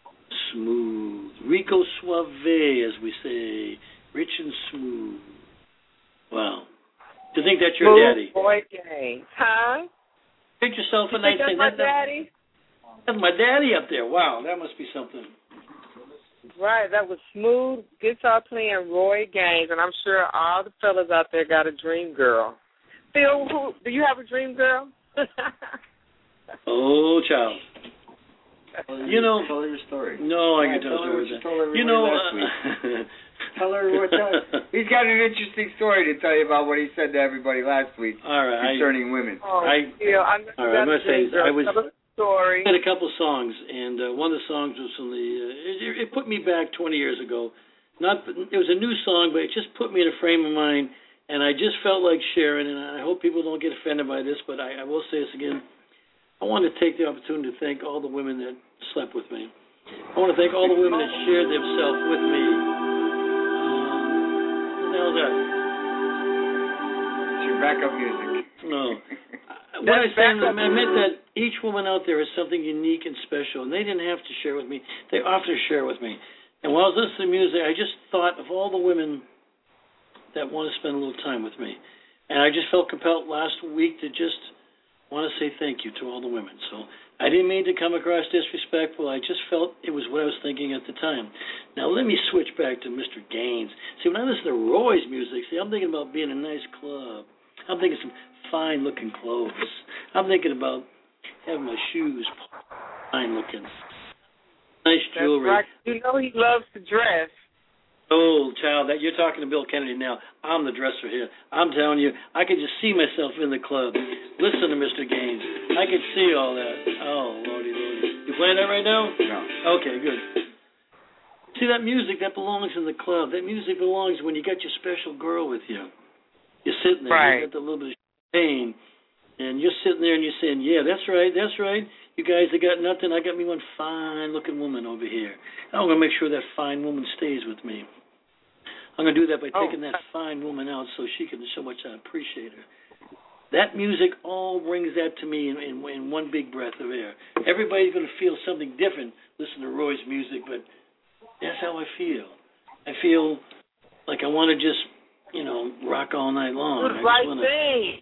Speaker 6: smooth. Rico Suave, as we say. Rich and smooth. Wow. Do you think that's your daddy?
Speaker 8: Roy Gaines. Huh?
Speaker 6: Pick yourself a
Speaker 8: You
Speaker 6: nice
Speaker 8: think
Speaker 6: thing.
Speaker 8: that's my daddy?
Speaker 6: That's my daddy up there. Wow, that must be something.
Speaker 8: Right, that was smooth guitar playing Roy Gaines, and I'm sure all the fellas out there got a dream girl. Phil, do you have a dream girl?
Speaker 6: Oh, child. You know,
Speaker 7: tell her your story.
Speaker 6: No, I can tell her what
Speaker 7: you know, last week. Tell her what. He's got an interesting story to tell you about what he said to everybody last week.
Speaker 6: All right,
Speaker 7: concerning women.
Speaker 8: Oh,
Speaker 6: I must say, I was.
Speaker 8: Story.
Speaker 6: I had a couple of songs, and one of the songs was from the. It put me back 20 years ago. It was a new song, but it just put me in a frame of mind, and I just felt like sharing. And I hope people don't get offended by this, but I will say this again. I want to take the opportunity to thank all the women that slept with me. I want to thank all the women that shared themselves with me. What the hell is that?
Speaker 7: It's your backup music.
Speaker 6: No. What I said, I meant that each woman out there is something unique and special, and they didn't have to share with me. They offered to share with me. And while I was listening to music, I just thought of all the women that want to spend a little time with me. And I just felt compelled last week to just want to say thank you to all the women. So I didn't mean to come across disrespectful. I just felt it was what I was thinking at the time. Now let me switch back to Mr. Gaines. See, when I listen to Roy's music, I'm thinking about being in a nice club. I'm thinking some fine-looking clothes. I'm thinking about having my shoes fine-looking. Nice jewelry.
Speaker 8: That's right. You know he loves to dress.
Speaker 6: Oh, child, that you're talking to Bill Kennedy now. I'm the dresser here. I'm telling you, I could just see myself in the club. Listen to Mr. Gaines. I could see all that. Oh, lordy, lordy. You playing that right now?
Speaker 7: No.
Speaker 6: Okay, good. See, that music, that belongs in the club. That music belongs when you got your special girl with you. You're sitting there,
Speaker 8: right.
Speaker 6: You got the little bit of champagne, and you're sitting there and you're saying, yeah, that's right. You guys have got nothing. I got me one fine-looking woman over here. I'm going to make sure that fine woman stays with me. I'm going to do that by taking that fine woman out so she can show how much I appreciate her. That music all brings that to me in one big breath of air. Everybody's going to feel something different listening to Roy's music, but that's how I feel. I feel like I want to just, rock all night long.
Speaker 8: Do the right thing.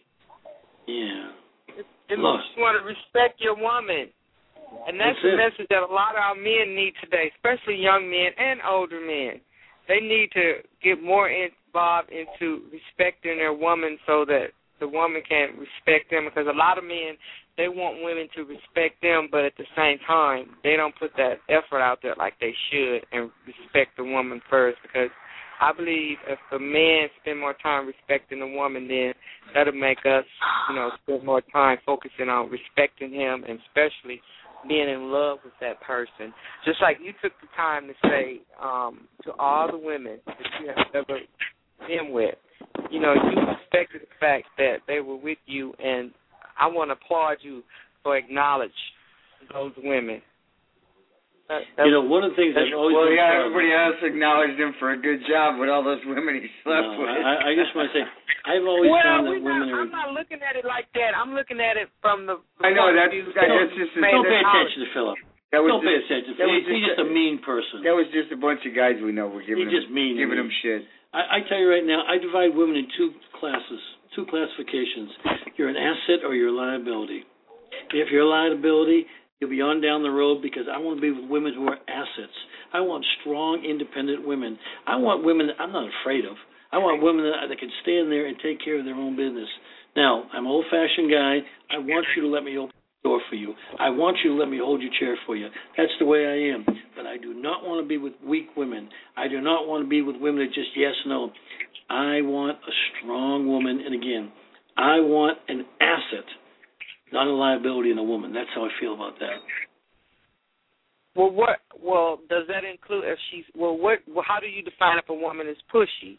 Speaker 6: Yeah.
Speaker 8: It makes you want to respect your woman. And that's the message that a lot of our men need today, especially young men and older men. They need to get more involved into respecting their woman so that the woman can respect them, because a lot of men, they want women to respect them, but at the same time, they don't put that effort out there like they should and respect the woman first, because I believe if a man spend more time respecting the woman, then that'll make us, spend more time focusing on respecting him and especially being in love with that person. Just like you took the time to say to all the women that you have ever been with, you respected the fact that they were with you, and I want to applaud you for acknowledging those women.
Speaker 6: One of the things I've always been proud of.
Speaker 7: Everybody else acknowledged him for a good job with all those women he slept with.
Speaker 6: I just want to say, I've always found that women are...
Speaker 8: I'm not looking at it like that. I'm looking at it from the...
Speaker 7: I know, that's just...
Speaker 6: Don't pay attention to Philip. Don't pay attention to Philip. He's just a mean person.
Speaker 7: That was just a bunch of guys we know were giving him shit.
Speaker 6: I tell you right now, I divide women in two classifications. You're an asset or you're a liability. If you're a liability, you'll be on down the road, because I want to be with women who are assets. I want strong, independent women. I want women that I'm not afraid of. I want women that can stand there and take care of their own business. Now, I'm an old-fashioned guy. I want you to let me open the door for you. I want you to let me hold your chair for you. That's the way I am. But I do not want to be with weak women. I do not want to be with women that just yes, no. I want a strong woman, and again, I want an asset, not a liability in a woman. That's how I feel about that.
Speaker 8: Well, does that include if she's how do you define if a woman is pushy?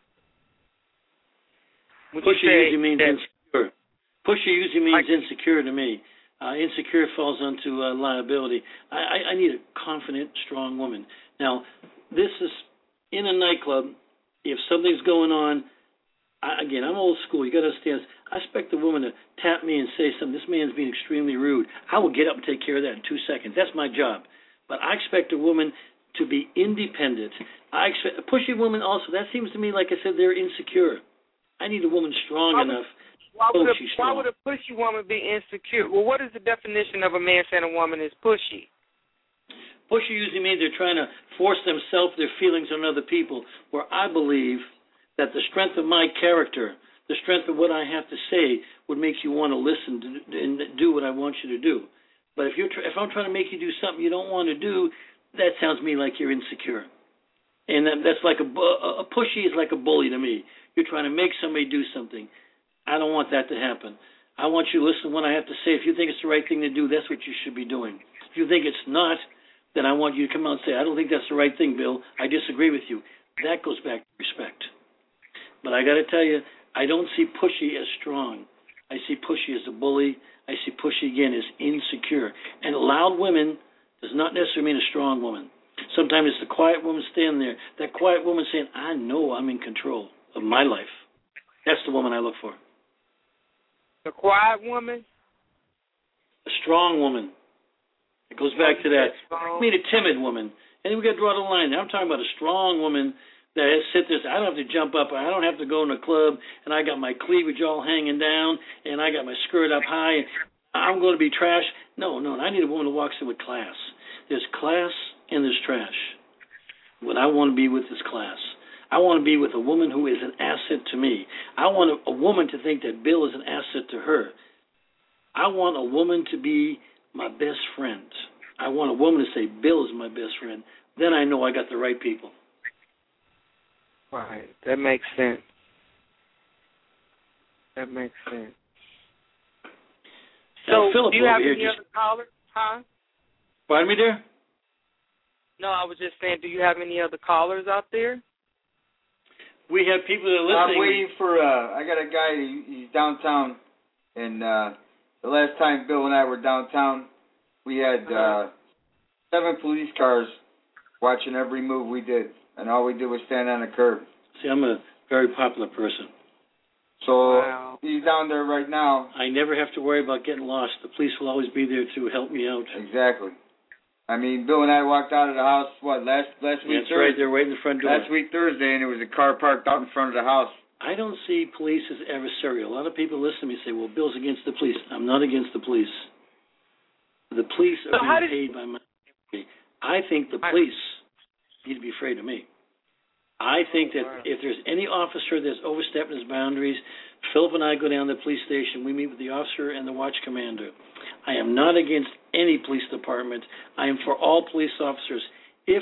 Speaker 6: Pushy usually means insecure. Pushy usually means insecure to me. Insecure falls onto liability. I need a confident, strong woman. Now, this is in a nightclub. If something's going on, I'm old school. You got to understand. I expect the woman to tap me and say something. This man's being extremely rude. I will get up and take care of that in 2 seconds. That's my job. But I expect a woman to be independent. I expect a pushy woman also. That seems to me, like I said, they're insecure. I need a woman strong enough.
Speaker 8: Why would a pushy woman be insecure? Well, what is the definition of a man saying a woman is pushy?
Speaker 6: Pushy usually means they're trying to force themselves, their feelings on other people, where I believe that the strength of my character, the strength of what I have to say would make you want to listen and do what I want you to do. But if I'm trying to make you do something you don't want to do, that sounds to me like you're insecure. And that's like a pushy is like a bully to me. You're trying to make somebody do something. I don't want that to happen. I want you to listen to what I have to say. If you think it's the right thing to do, that's what you should be doing. If you think it's not, then I want you to come out and say, I don't think that's the right thing, Bill. I disagree with you. That goes back to respect. But I got to tell you, I don't see pushy as strong. I see pushy as a bully. I see pushy, again, as insecure. And loud women does not necessarily mean a strong woman. Sometimes it's the quiet woman standing there. That quiet woman saying, I know I'm in control of my life. That's the woman I look for.
Speaker 8: The quiet woman?
Speaker 6: A strong woman. It goes back to that. I mean, a timid woman. And then we got to draw the line. Now I'm talking about a strong woman that has sit there. I don't have to jump up. I don't have to go in a club, and I got my cleavage all hanging down, and I got my skirt up high, and I'm going to be trash. No. I need a woman who walks in with class. There's class and there's trash. What I want to be with is class. I want to be with a woman who is an asset to me. I want a woman to think that Bill is an asset to her. I want a woman to be my best friend. I want a woman to say, Bill is my best friend. Then I know I got the right people.
Speaker 8: Right. That makes sense. So,
Speaker 6: Philip,
Speaker 8: do you have
Speaker 6: any
Speaker 8: other callers? Huh?
Speaker 6: Pardon me, dear?
Speaker 8: No, I was just saying, do you have any other callers out there?
Speaker 6: We have people that are listening.
Speaker 7: I'm waiting for, I got a guy, he's downtown, and the last time Bill and I were downtown, we had 7 police cars watching every move we did, and all we did was stand on the curb.
Speaker 6: See, I'm a very popular person.
Speaker 7: So he's down there right now.
Speaker 6: I never have to worry about getting lost. The police will always be there to help me out.
Speaker 7: Exactly. I mean, Bill and I walked out of the house, last week?
Speaker 6: That's right, they're right in the front door.
Speaker 7: Last week Thursday, and there was a car parked out in front of the house.
Speaker 6: I don't see police as adversarial. A lot of people listen to me and say, well, Bill's against the police. I'm not against the police. The police are being paid by my country. I think the police need to be afraid of me. I think that if there's any officer that's overstepping his boundaries, Philip and I go down to the police station. We meet with the officer and the watch commander. I am not against any police department. I am for all police officers. If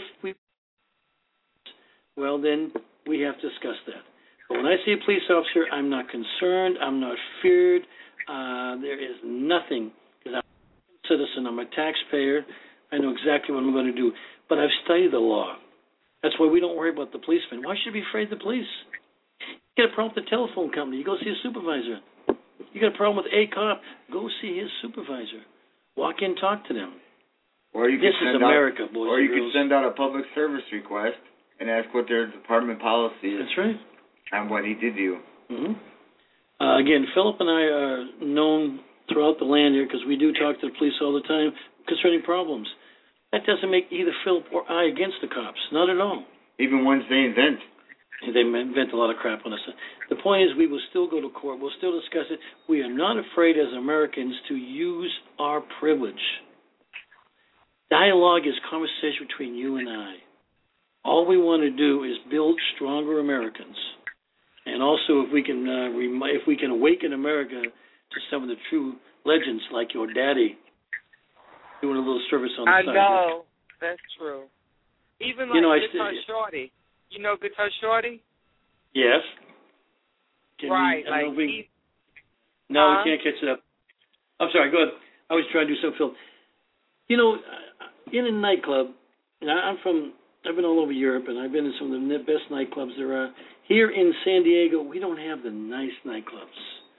Speaker 6: then we have to discuss that. But when I see a police officer, I'm not concerned. I'm not feared. There is nothing, because I'm a citizen. I'm a taxpayer. I know exactly what I'm going to do. But I've studied the law. That's why we don't worry about the policeman. Why should we be afraid of the police? You get a problem with the telephone company, you go see a supervisor. You got a problem with a cop, go see his supervisor. Walk in, talk to them.
Speaker 7: Or you
Speaker 6: this is America, boys
Speaker 7: or
Speaker 6: and
Speaker 7: you
Speaker 6: girls.
Speaker 7: could send out a public service request and ask what their department policy is.
Speaker 6: That's right.
Speaker 7: On what he did to you.
Speaker 6: Mm-hmm. Again, Philip and I are known throughout the land here because we do talk to the police all the time concerning problems. That doesn't make either Philip or I against the cops. Not at all.
Speaker 7: Even ones they invent.
Speaker 6: They invent a lot of crap on us. The point is we will still go to court. We'll still discuss it. We are not afraid as Americans to use our privilege. Dialogue is conversation between you and I. All we want to do is build stronger Americans. And also if we can awaken America to some of the true legends like your daddy doing a little service on the side.
Speaker 8: I know. That's true. Even like Guitar Shorty. You know Guitar Shorty?
Speaker 6: Yes.
Speaker 8: Right.
Speaker 6: We can't catch it up. I'm sorry, go ahead. I was trying to do something, Phil. You know, in a nightclub, I've been all over Europe, and I've been in some of the best nightclubs there are. Here in San Diego, we don't have the nice nightclubs.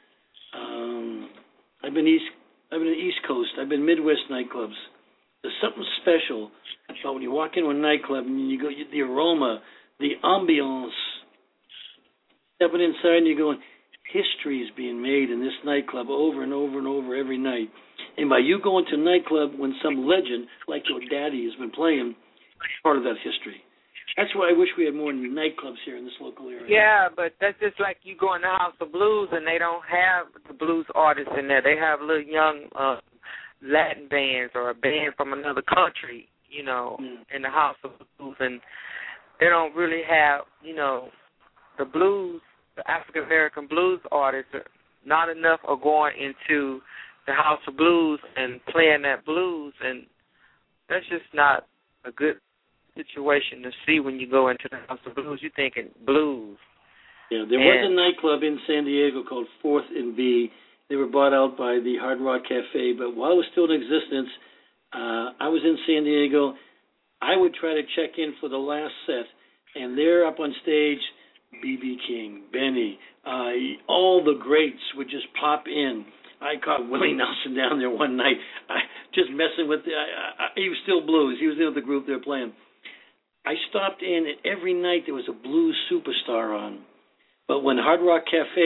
Speaker 6: I've been in the East Coast. I've been Midwest nightclubs. There's something special about when you walk into a nightclub and you go, the aroma, the ambiance. Stepping inside and you're going, history is being made in this nightclub over and over and over every night. And by you going to a nightclub when some legend like your daddy has been playing, part of that history. That's why I wish we had more nightclubs here in this local area.
Speaker 8: Yeah, but that's just like you go in the House of Blues and they don't have the blues artists in there. They have little young Latin bands or a band from another country, in the House of Blues. And they don't really have, the blues, the African-American blues artists, not enough are going into the House of Blues and playing that blues. And that's just not a good situation to see when you go into the House of Blues. You're thinking blues.
Speaker 6: Yeah, there was a nightclub in San Diego called 4th and B. They were bought out by the Hard Rock Cafe, but while it was still in existence, I was in San Diego. I would try to check in for the last set, and there up on stage, B.B. King, Benny, all the greats would just pop in. I caught Willie Nelson down there one night, just messing with he was still blues. He was in the group they were playing. I stopped in, and every night there was a blues superstar on. But when Hard Rock Cafe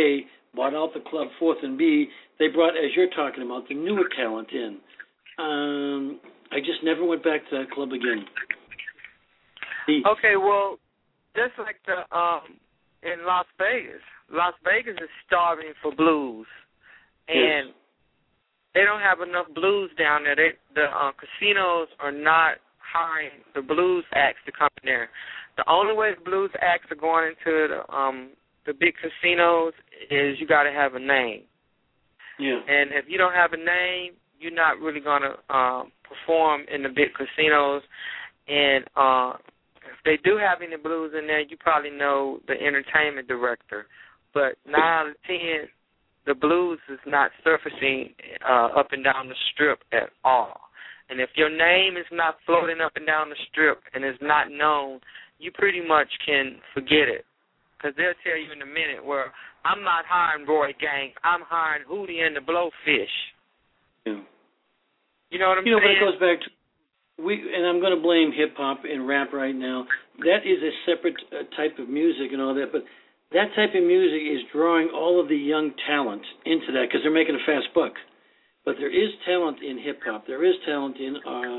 Speaker 6: bought out the club, Fourth and B. They brought, as you're talking about, the newer talent in. I just never went back to that club again.
Speaker 8: Okay, well, just like in Las Vegas is starving for blues, and
Speaker 6: yes.
Speaker 8: They don't have enough blues down there. The casinos are not hiring the blues acts to come in there. The only way the blues acts are going into the big casinos is you got to have a name.
Speaker 6: Yeah.
Speaker 8: And if you don't have a name, you're not really going to perform in the big casinos. And if they do have any blues in there, you probably know the entertainment director. But 9 out of 10, the blues is not surfacing up and down the strip at all. And if your name is not floating up and down the strip and is not known, you pretty much can forget it. Because they'll tell you in a minute where I'm not hiring Roy Gang, I'm hiring Hootie and the Blowfish.
Speaker 6: Yeah.
Speaker 8: You know what I'm saying?
Speaker 6: But it goes back to, and I'm going to blame hip-hop and rap right now. That is a separate type of music and all that, but that type of music is drawing all of the young talent into that because they're making a fast buck. But there is talent in hip-hop. There is talent in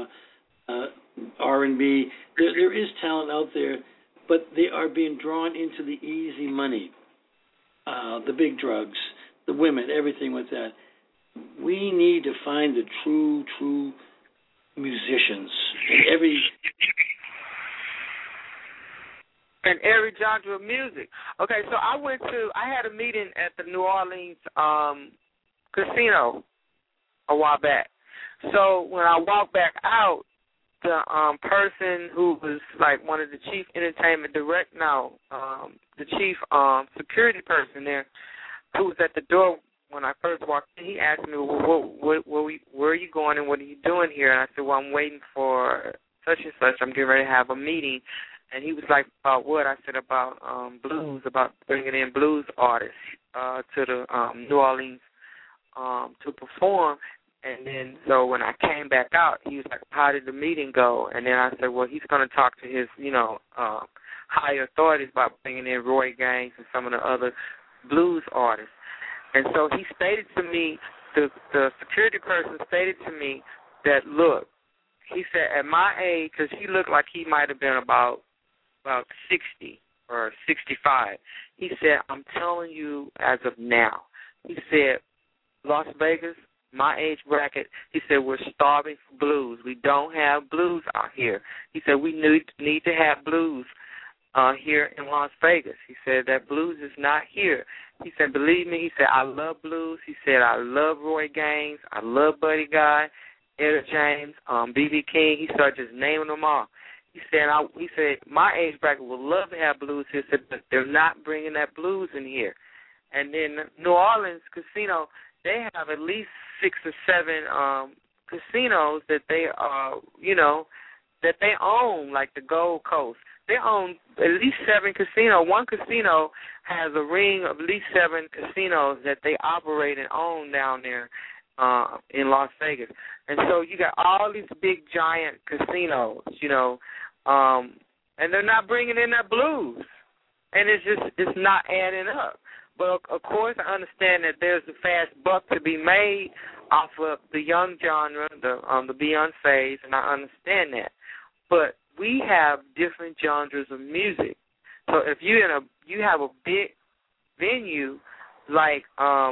Speaker 6: R&B. There is talent out there, but they are being drawn into the easy money, the big drugs, the women, everything with that. We need to find the true musicians in
Speaker 8: every genre of music. Okay, so I had a meeting at the New Orleans casino a while back. So when I walked back out, the person who was like one of the chief entertainment the chief security person there, who was at the door when I first walked in, he asked me, well, where are you going and what are you doing here? And I said, well, I'm waiting for such and such. I'm getting ready to have a meeting. And he was like, about what? I said, about blues, about bringing in blues artists to the New Orleans to perform. And then so when I came back out, he was like, how did the meeting go? And then I said, well, he's going to talk to his, higher authorities about bringing in Roy Gaines and some of the other blues artists. And so he stated to me, the security person stated to me that, look, he said, at my age, because he looked like he might have been about 60 or 65, he said, I'm telling you as of now, he said, Las Vegas, my age bracket, he said, we're starving for blues. We don't have blues out here. He said, we need to have blues here in Las Vegas. He said, that blues is not here. He said, believe me, he said, I love blues. He said, I love Roy Gaines. I love Buddy Guy, Etta James, B.B. King. He started just naming them all. He said, my age bracket would love to have blues here, said, but they're not bringing that blues in here. And then New Orleans Casino, they have at least 6 or 7 casinos that they that they own, like the Gold Coast. They own at least 7 casinos. One casino has a ring of at least 7 casinos that they operate and own down there in Las Vegas. And so you got all these big, giant casinos, and they're not bringing in that blues. And it's not adding up. But, of course, I understand that there's a fast buck to be made off of the young genre, the Beyoncés, and I understand that. But we have different genres of music. So if you have a big venue like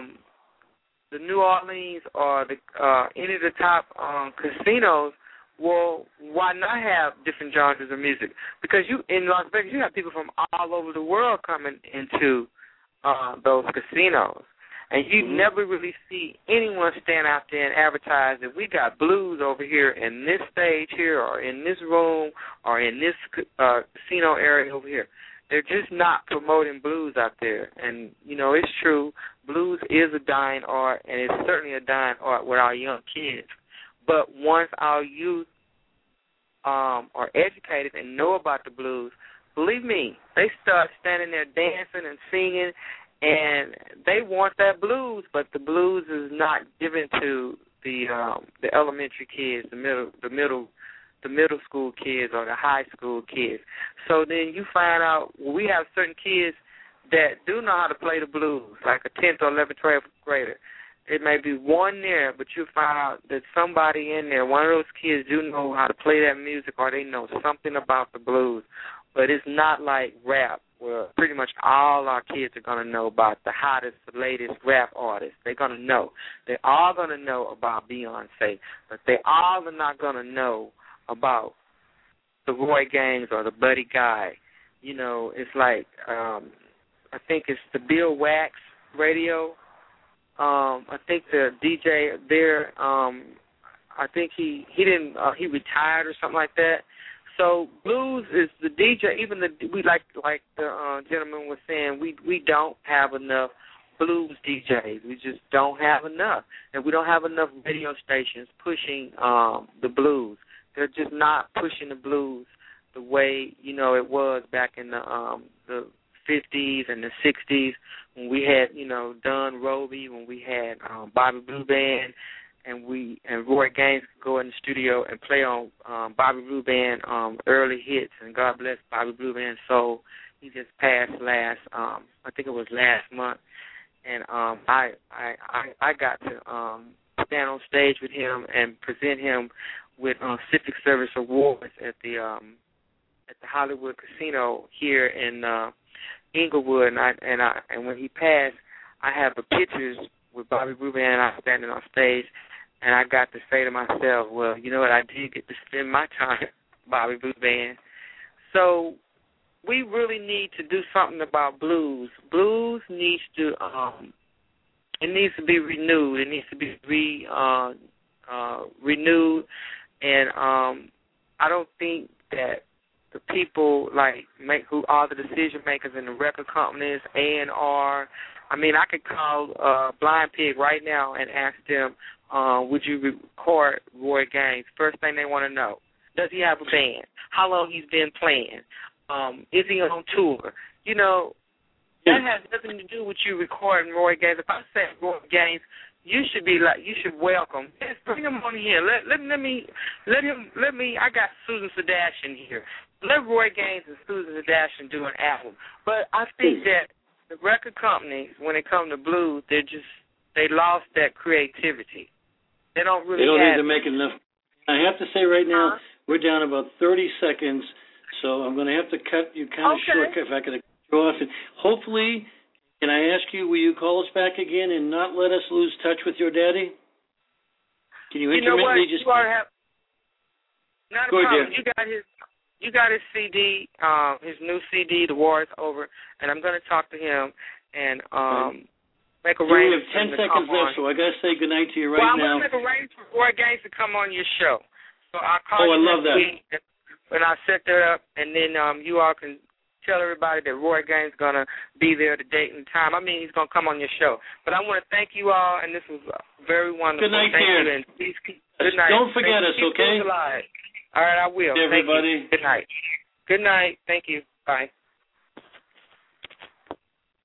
Speaker 8: the New Orleans or any of the top casinos, well, why not have different genres of music? Because in Las Vegas, you have people from all over the world coming into those casinos. And you never really see anyone stand out there and advertise that we got blues over here in this stage here or in this room or in this casino area over here. They're just not promoting blues out there. And, it's true, blues is a dying art, and it's certainly a dying art with our young kids. But once our youth are educated and know about the blues, believe me, they start standing there dancing and singing, and they want that blues, but the blues is not given to the elementary kids, the middle school kids or the high school kids. So then you find out we have certain kids that do know how to play the blues, like a 10th or 11th, 12th grader. It may be one there, but you'll find out that somebody in there, one of those kids do know how to play that music, or they know something about the blues. But it's not like rap, where pretty much all our kids are going to know about the hottest, the latest rap artists. They're going to know. They're all going to know about Beyonce, but they all are not going to know about the Roy Gaines or the Buddy Guy. You know, it's like, I think it's the Bill Wax radio. I think the DJ there, I think he didn't, he retired or something like that. So blues is the DJ. Even we like the gentleman was saying, we don't have enough blues DJs. We just don't have enough, and we don't have enough radio stations pushing the blues. They're just not pushing the blues the way it was back in the 50s and the 60s when we had Don Roby, when we had Bobby Blue Band, and Roy Gaines could go in the studio and play on Bobby Blue Band early hits. And God bless Bobby Blue Band soul. He just passed I think it was last month, and I got to stand on stage with him and present him with Civic Service Awards at the Hollywood Casino here in Inglewood, and when he passed, I have the pictures with Bobby Blue Band. I was standing on stage, and I got to say to myself, well, you know what, I did get to spend my time with Bobby Blue Band. So we really need to do something about blues. Blues needs to it needs to be renewed. It needs to be renewed, and I don't think that the people who are the decision makers in the record companies, A&R. I mean, I could call Blind Pig right now and ask them, would you record Roy Gaines? First thing they want to know, does he have a band? How long he's been playing? Is he on tour? That has nothing to do with you recording Roy Gaines. If I say Roy Gaines, you should welcome. Yes, bring him on here. Let me. I got Susan Sadashian here. Let Roy Gaines and Susan Sadashian do an album. But I think that the record companies, when it comes to blues, they lost that creativity. They don't really. They don't
Speaker 12: need to make enough. I have to say right now, we're down about 30 seconds, so I'm going to have to cut you kind of short if I could go off. And hopefully, can I ask you, will you call us back again and not let us lose touch with your daddy? Can you intermittently just?
Speaker 8: Not a problem. You got his CD, his new CD, The War Is Over, and I'm going to talk to him and make arrangements.
Speaker 12: We have 10 seconds left, so I got to say goodnight to you now.
Speaker 8: I'm going to make arrangements for Roy Gaines to come on your show. So I'll call you
Speaker 12: next
Speaker 8: week, and I'll set that up, and then you all can tell everybody that Roy Gaines is going to be there, the date and time. I mean, he's going to come on your show. But I want to thank you all, and this was very wonderful.
Speaker 12: Good night,
Speaker 8: thank
Speaker 12: dear.
Speaker 8: you, and please good night.
Speaker 12: Don't forget us, okay?
Speaker 8: All right, I will.
Speaker 12: Hey, everybody.
Speaker 8: Good night. Good night. Thank you. Bye.